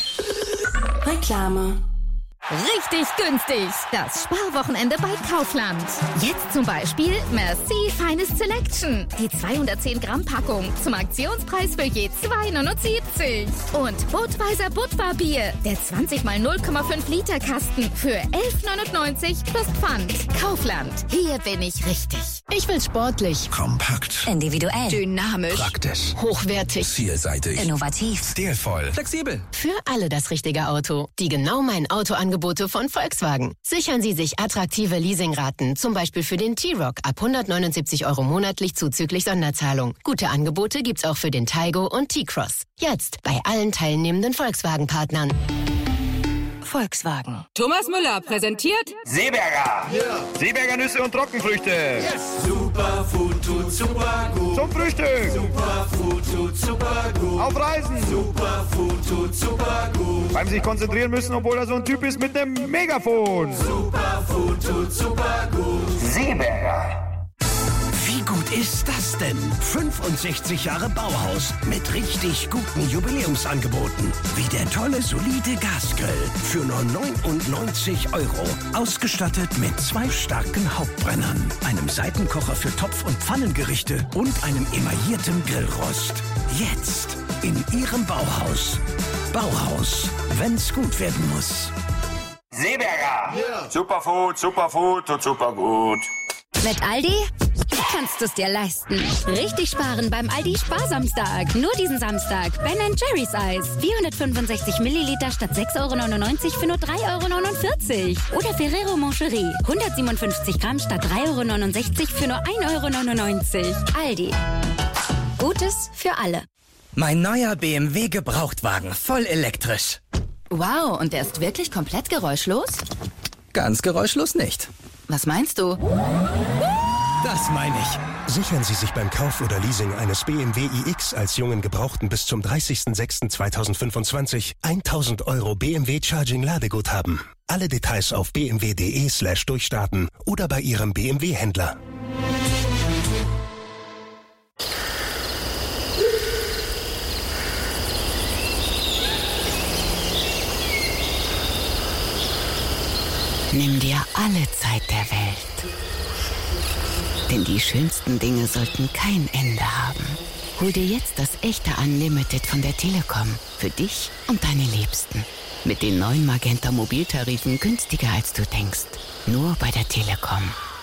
Reklame. Richtig günstig. Das Sparwochenende bei Kaufland. Jetzt zum Beispiel Merci Feines Selection. Die zweihundertzehn Gramm Packung zum Aktionspreis für je zwei neunundsiebzig. Und Budweiser Budvar-Bier. Der zwanzig mal null Komma fünf Liter Kasten für elf neunundneunzig plus Pfand. Kaufland. Hier bin ich richtig. Ich will sportlich. Kompakt. Individuell. Dynamisch. Praktisch. Hochwertig. Vielseitig. Innovativ. Stilvoll. Flexibel. Für alle das richtige Auto. Die genau mein Auto angeboten von Volkswagen. Sichern Sie sich attraktive Leasingraten, zum Beispiel für den T-Roc ab hundertneunundsiebzig Euro monatlich zuzüglich Sonderzahlung. Gute Angebote gibt's auch für den Taigo und T-Cross. Jetzt bei allen teilnehmenden Volkswagen-Partnern. Volkswagen. Thomas Müller präsentiert Seeberger. Yeah. Seeberger Nüsse und Trockenfrüchte. Yes. Superfood tut super gut. Zum Frühstück. Superfood tut super gut. Auf Reisen. Superfood tut super gut. Beim sich konzentrieren müssen, obwohl er so ein Typ ist mit einem Megafon. Superfood tut super gut. Seeberger. Wie gut ist das denn? fünfundsechzig Jahre Bauhaus mit richtig guten Jubiläumsangeboten. Wie der tolle, solide Gasgrill für nur neunundneunzig Euro. Ausgestattet mit zwei starken Hauptbrennern, einem Seitenkocher für Topf- und Pfannengerichte und einem emaillierten Grillrost. Jetzt in Ihrem Bauhaus. Bauhaus. Wenn's gut werden muss. Seeberger! Yeah. Superfood, Superfood und supergut. Mit Aldi kannst du es dir leisten. Richtig sparen beim Aldi Sparsamstag. Nur diesen Samstag. Ben and Jerry's Eis. vierhundertfünfundsechzig Milliliter statt sechs Euro neunundneunzig für nur drei Euro neunundvierzig. Oder Ferrero Moncherie. hundertsiebenundfünfzig Gramm statt drei Euro neunundsechzig für nur ein Euro neunundneunzig. Aldi. Gutes für alle. Mein neuer B M W Gebrauchtwagen. Voll elektrisch. Wow, und der ist wirklich komplett geräuschlos? Ganz geräuschlos nicht. Was meinst du? Das meine ich. Sichern Sie sich beim Kauf oder Leasing eines B M W iX als jungen Gebrauchten bis zum dreißigsten sechsten zweitausendfünfundzwanzig tausend Euro B M W Charging Ladeguthaben. Alle Details auf b m w punkt d e slash durchstarten oder bei Ihrem B M W-Händler. Nimm dir alle Zeit der Welt. Denn die schönsten Dinge sollten kein Ende haben. Hol dir jetzt das echte Unlimited von der Telekom. Für dich und deine Liebsten. Mit den neuen Magenta Mobiltarifen günstiger als du denkst. Nur bei der Telekom.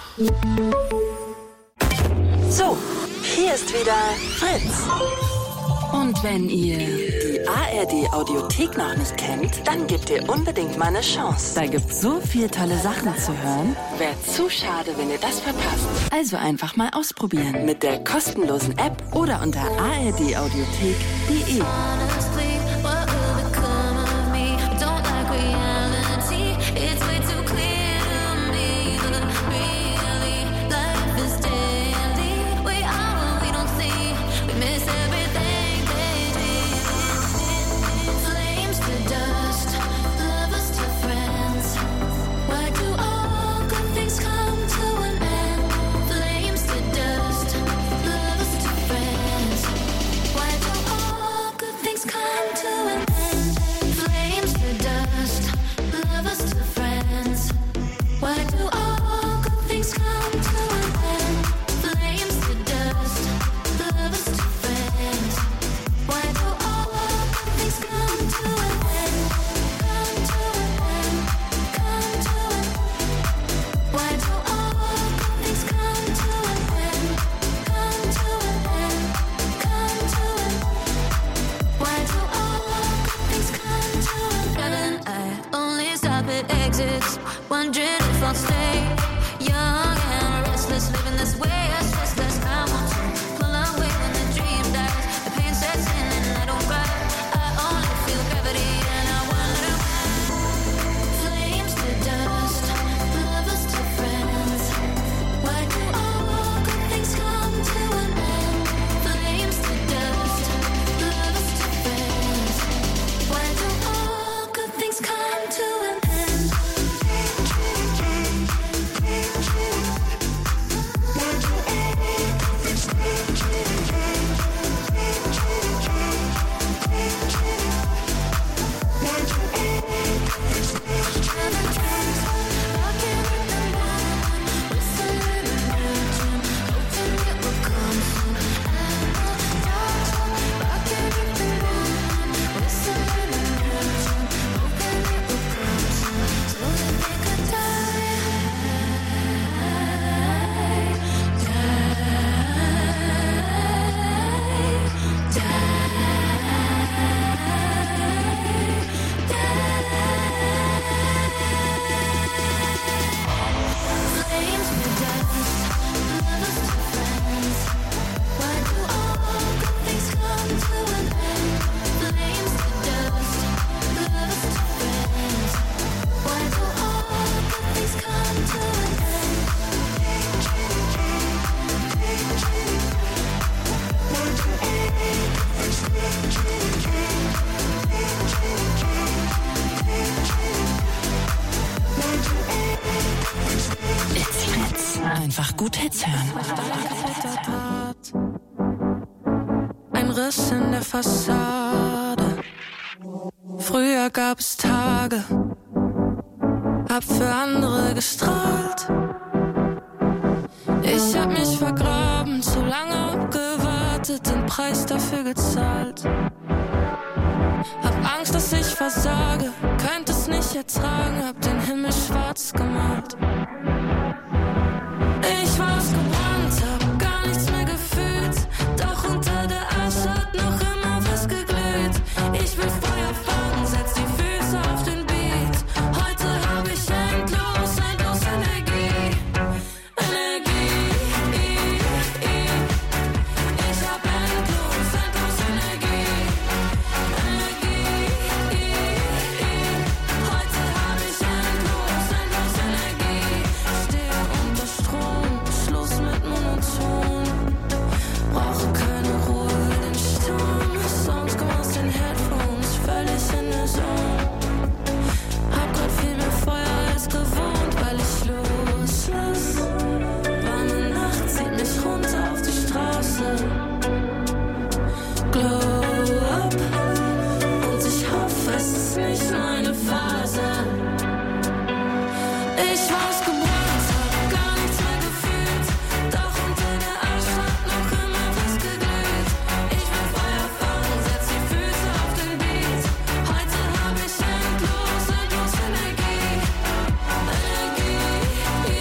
So, hier ist wieder Fritz. Und wenn ihr die A R D-Audiothek noch nicht kennt, dann gebt ihr unbedingt mal eine Chance. Da gibt's so viel tolle Sachen zu hören. Wäre zu schade, wenn ihr das verpasst. Also einfach mal ausprobieren mit der kostenlosen App oder unter a r d audiothek punkt d e. Einfach gut Hits hören. Ein Riss in der Fassade. Früher gab es Tage, hab für andere gestrahlt. Ich hab mich vergraben, zu lange gewartet, den Preis dafür gezahlt. Hab Angst, dass ich versage, könnte es nicht ertragen, hab den Himmel schwarz gemalt. Ich war ausgebrannt, hab gar nichts mehr gefühlt, doch unter der Asche hat noch immer was geglüht. Ich will Feuer fangen, setz die Füße auf den Beat. Heute hab ich endlos, endlos Energie. Energie, ich hab endlos, endlos Energie. Energie, heute hab ich endlos, endlos Energie. Stehe unter Strom, Schluss mit Monoton. Brauche keine Ruhe, will den Sturm. Songs kommen aus den Headphones, völlig in der Zone. Hab grad viel mehr Feuer als gewohnt, weil ich loslass. Warme Nacht zieht mich runter auf die Straße. Glow up, und ich hoffe, es ist nicht meine Phase. Ich war ausgebrannt, hab gar nichts mehr gefühlt, doch unter der Asche hat noch immer was geglüht. Ich will Feuer fangen, setz die Füße auf den Beat. Heute hab ich endlos, endlos Energie. Energie,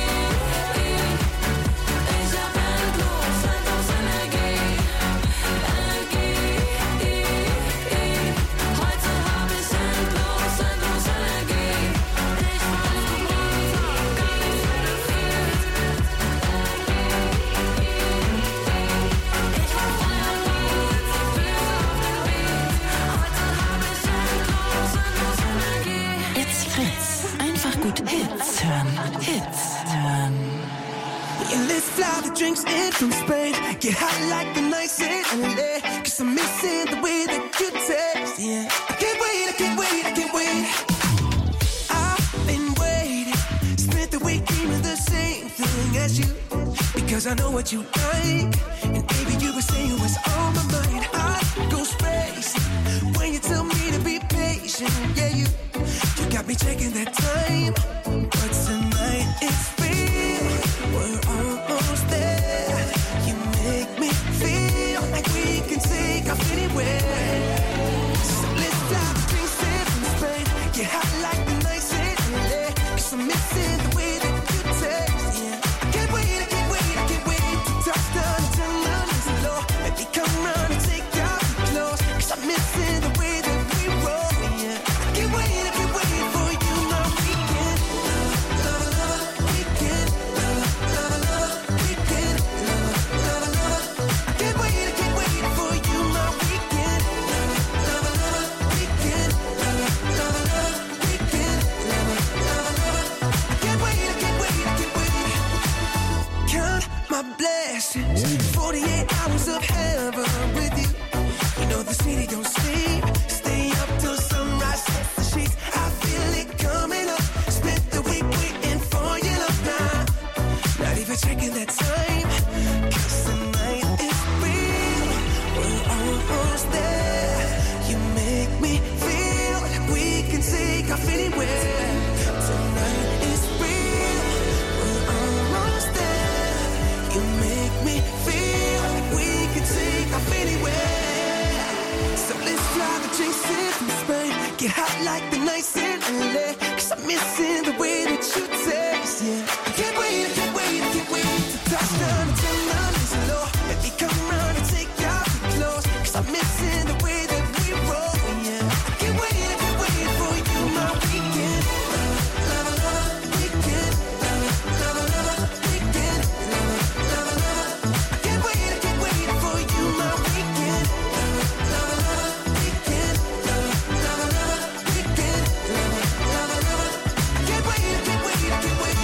ich hab endlos, endlos Energie. Energie, heute hab ich endlos, endlos Energie. Ich war ausgebrannt, hab gar nichts mehr gefühlt. Ich will Feuer fangen, setz die Füße auf den Beat. Heute hab ich endlos, endlos Energie. It's Fritz. Einfach gut Hits hören. Hits hören. Yeah, let's fly the drinks in from Spain. Get hot like the nights in L A. Cause I'm missing the way that you taste. Yeah, I can't wait, I can't wait, I can't wait. I've been waiting. Spent the week dreaming the same thing as you. Because I know what you like. And baby, you were saying what's on my mind. I go crazy when you tell me to be patient. Yeah, you, you got me checking that time. But tonight it's real. We're almost there. You make me feel like we can take off anywhere. So let's dive the drinks in from Spain. Get hot like the nights in L A. Cause I'm missing the way that you taste. Yeah, I can't wait, I can't wait, I can't wait to touch down and turn down this low. Let me come round and take off your clothes. Cause I'm missing the way that we roll. Yeah, I can't wait, I can't wait for you, my weekend. Love, love, love, weekend. Love, love, love, weekend. Love, love, love. I can't wait, I can't wait for you, my weekend. Love, love, love, weekend. Love, love, love, weekend. Love, love, love. I can't wait, I can't wait, I can't wait. Count my blessings. forty-eight hours of heaven with you. You know the city don't sleep. Stay up till sunrise, set the sheets. I feel it coming up. Spent the week waiting for your love now. Not even checking that time. Cause tonight is real. We're almost there. You make me feel like we can take off anywhere. Tonight is real. We're almost there. You make me feel like we can take off anywhere. So let's fly the drinks in from Spain. Get hot like the nights in L A. Cause I'm missing the way that you taste. Yeah, I can't wait, I can't wait, I can't wait to touch down and turn down this low. Let me come round and take off your clothes. Cause I'm missing the way that we roll. Yeah, I can't wait, I can't wait for you, my weekend. Love, love, love, weekend. Love, love, love, weekend. Love, love, love. I can't wait, I can't wait for you, my weekend. Love, love, love, weekend. Love, love, love, weekend. Love, love, love. I can't wait, I can't wait, I can't wait.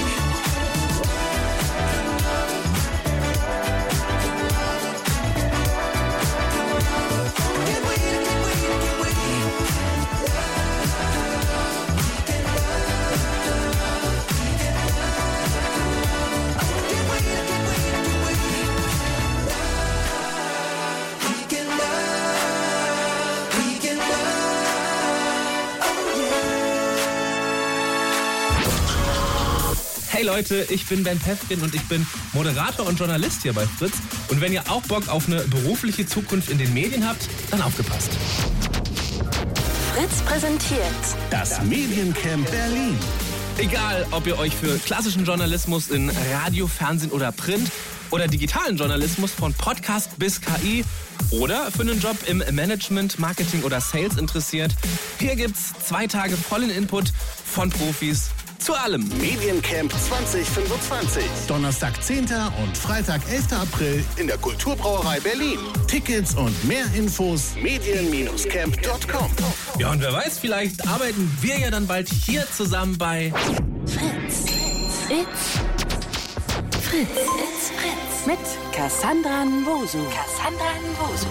Hey Leute, ich bin Ben Pefkin und ich bin Moderator und Journalist hier bei Fritz. Und wenn ihr auch Bock auf eine berufliche Zukunft in den Medien habt, dann aufgepasst. Fritz präsentiert das Mediencamp Berlin. Egal, ob ihr euch für klassischen Journalismus in Radio, Fernsehen oder Print oder digitalen Journalismus von Podcast bis K I oder für einen Job im Management, Marketing oder Sales interessiert, hier gibt's zwei Tage vollen Input von Profis zu allem. Mediencamp zwanzig fünfundzwanzig. Donnerstag, zehnten und Freitag, elften April in der Kulturbrauerei Berlin. Tickets und mehr Infos medien camp punkt com. Ja, und wer weiß, vielleicht arbeiten wir ja dann bald hier zusammen bei Fritz. It's Fritz. It's Fritz. Mit Cassandra Nwosu. Cassandra Nwosu.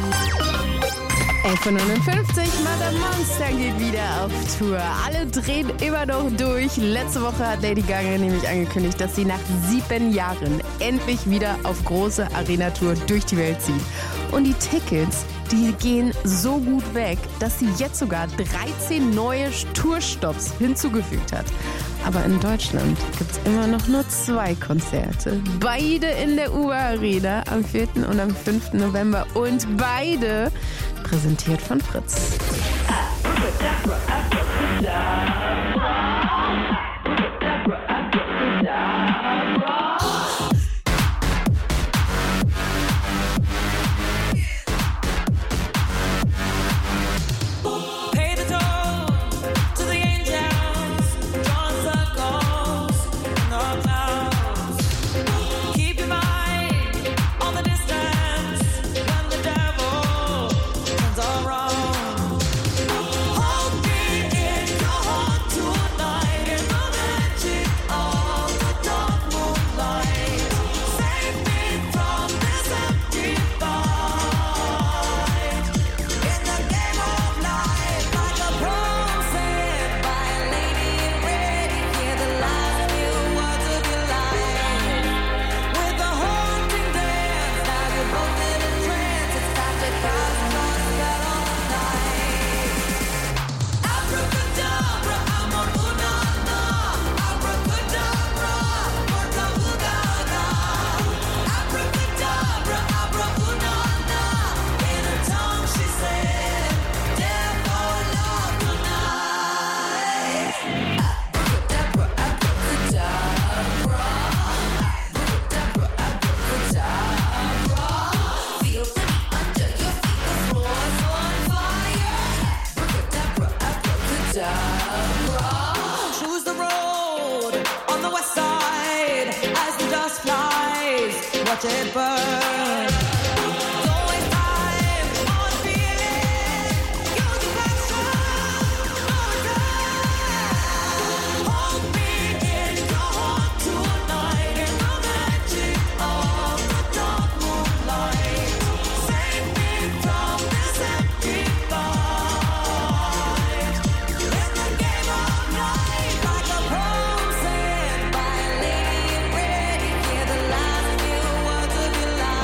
elf Uhr neunundfünfzig, Madame Monster geht wieder auf Tour. Alle drehen immer noch durch. Letzte Woche hat Lady Gaga nämlich angekündigt, dass sie nach sieben Jahren endlich wieder auf große Arena-Tour durch die Welt zieht. Und die Tickets, die gehen so gut weg, dass sie jetzt sogar dreizehn neue Tourstops hinzugefügt hat. Aber in Deutschland gibt es immer noch nur zwei Konzerte. Beide in der U A Arena am vierten und am fünften November. Und beide präsentiert von Fritz. Like a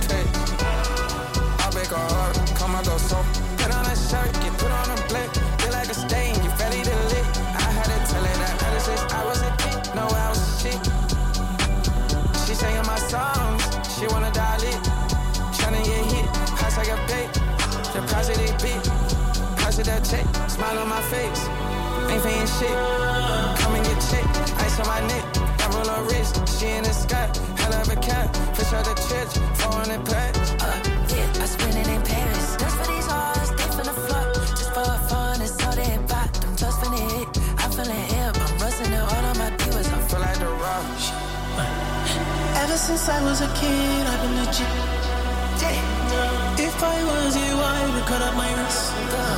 cake. I bake a heart, come I go so. Put on a shirt, get put on a plate. Feel like a stain, you ready to lick. I had to tell her that other shit. I was a kid, no I was a shit. She singing my songs, she wanna dial it. Tryna get hit, house I got paid. Deposit it big, pass it that check. Smile on my face, ain't paying shit. Come and get checked, ice on my neck. I roll her wrist, she in the sky. Hell of a cat, fish out the church. four hundred packs. Uh, yeah, I spend it in Paris. Just for these hoes, they finna flood. Just for fun, it's all they bought. Them just finna hit. I'm feeling ill, I'm rusting it all on my divas. I feel like the rock. Ever since I was a kid, I've been legit. If I was you, I would cut up my wrist.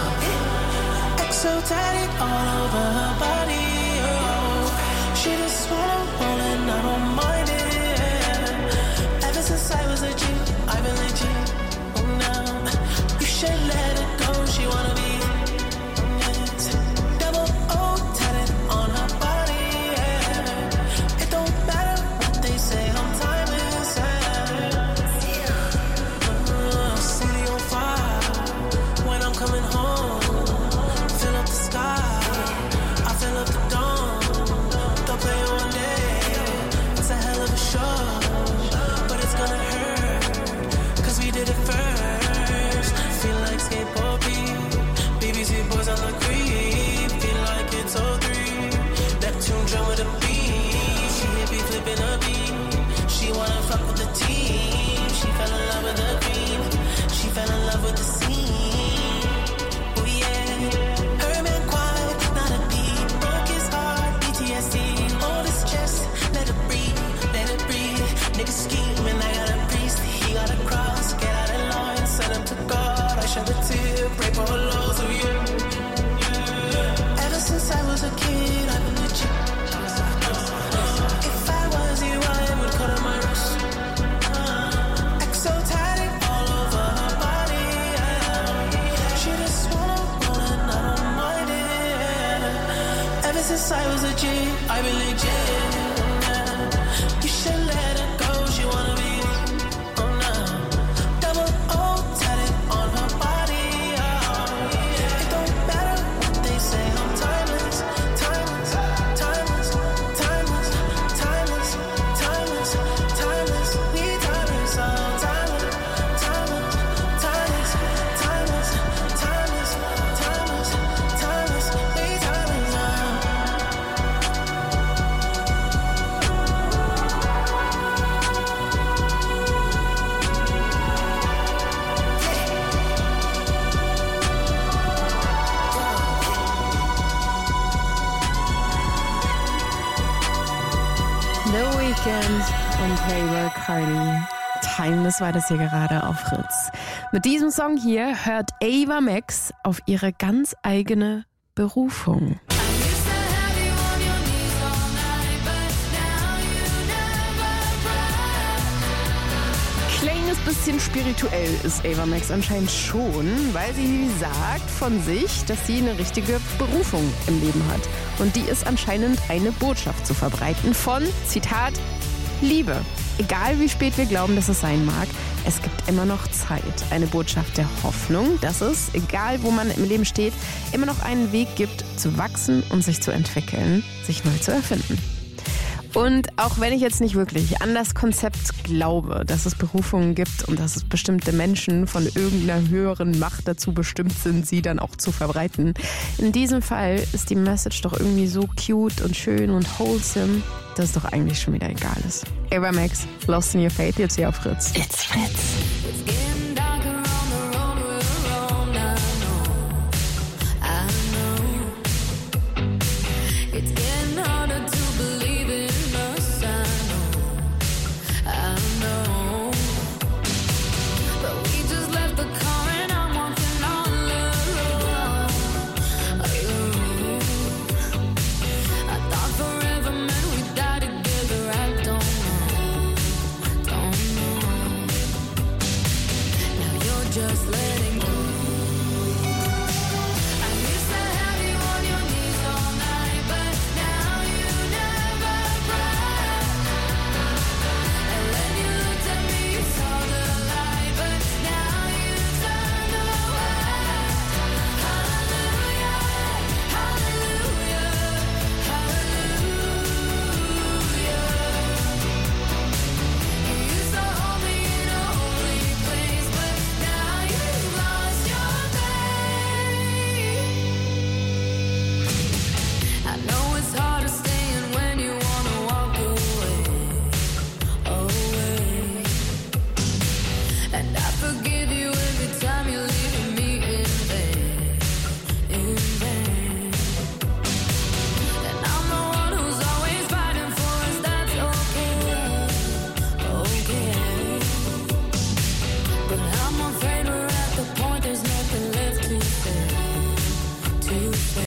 Exotic all over her body. Oh. She just wanna roll and I don't mind it. Ever since I was a G, I've been legit. Oh no, you should let it go. She wanna be yes. Double O tatted on her body. Yeah. It don't matter what they say. I'm timeless. Yeah. Uh, city on fire when I'm coming home. Fill up the sky. I fill up the dome. Don't play it one day. It's a hell of a show, but it's gonna hurt. Cause we did it first. Feel like skateboard beat. B B C boys on the creep. Feel like it's oh three. Neptune drum with a beat. She hit me flipping a beat. She wanna fuck with the team. She fell in love with the green. She fell in love with the scene. Oh yeah. Her man quiet, not a beat. Broke his heart, P T S D. Hold his chest, let it breathe, let it breathe. Niggas scheming, I got a priest. He got a cross, get out of line, send him to God. I shed a tear, pray for loads of you. Ever since I was a kid, I've been legit. If I was you, I would cut on my wrist. Exotic all over her body. Yeah. She just wanna roll and I don't mind it. Ever since I was a G, I've been legit. You should let it go. She wanna be. Oh no, double O tatted on her body. Yeah. It don't matter what they say. I'm timeless, timeless, timeless, timeless, timeless, timeless, timeless. We timeless, oh timeless, timeless, timeless, timeless, timeless, timeless, timeless. We timeless, oh. The Weeknd und Playboi Carti. Timeless war das hier gerade auf Fritz. Mit diesem Song hier hört Ava Max auf ihre ganz eigene Berufung. Kleines bisschen spirituell ist Ava Max anscheinend schon, weil sie sagt von sich, dass sie eine richtige Berufung im Leben hat. Und die ist anscheinend eine Botschaft zu verbreiten von, Zitat, Liebe. Egal wie spät wir glauben, dass es sein mag, es gibt immer noch Zeit. Eine Botschaft der Hoffnung, dass es, egal wo man im Leben steht, immer noch einen Weg gibt, zu wachsen und sich zu entwickeln, sich neu zu erfinden. Und auch wenn ich jetzt nicht wirklich an das Konzept glaube, dass es Berufungen gibt und dass es bestimmte Menschen von irgendeiner höheren Macht dazu bestimmt sind, sie dann auch zu verbreiten, in diesem Fall ist die Message doch irgendwie so cute und schön und wholesome, dass es doch eigentlich schon wieder egal ist. Ava Max, Lost in Your Fate, jetzt hier auf Fritz. It's Fritz. Just let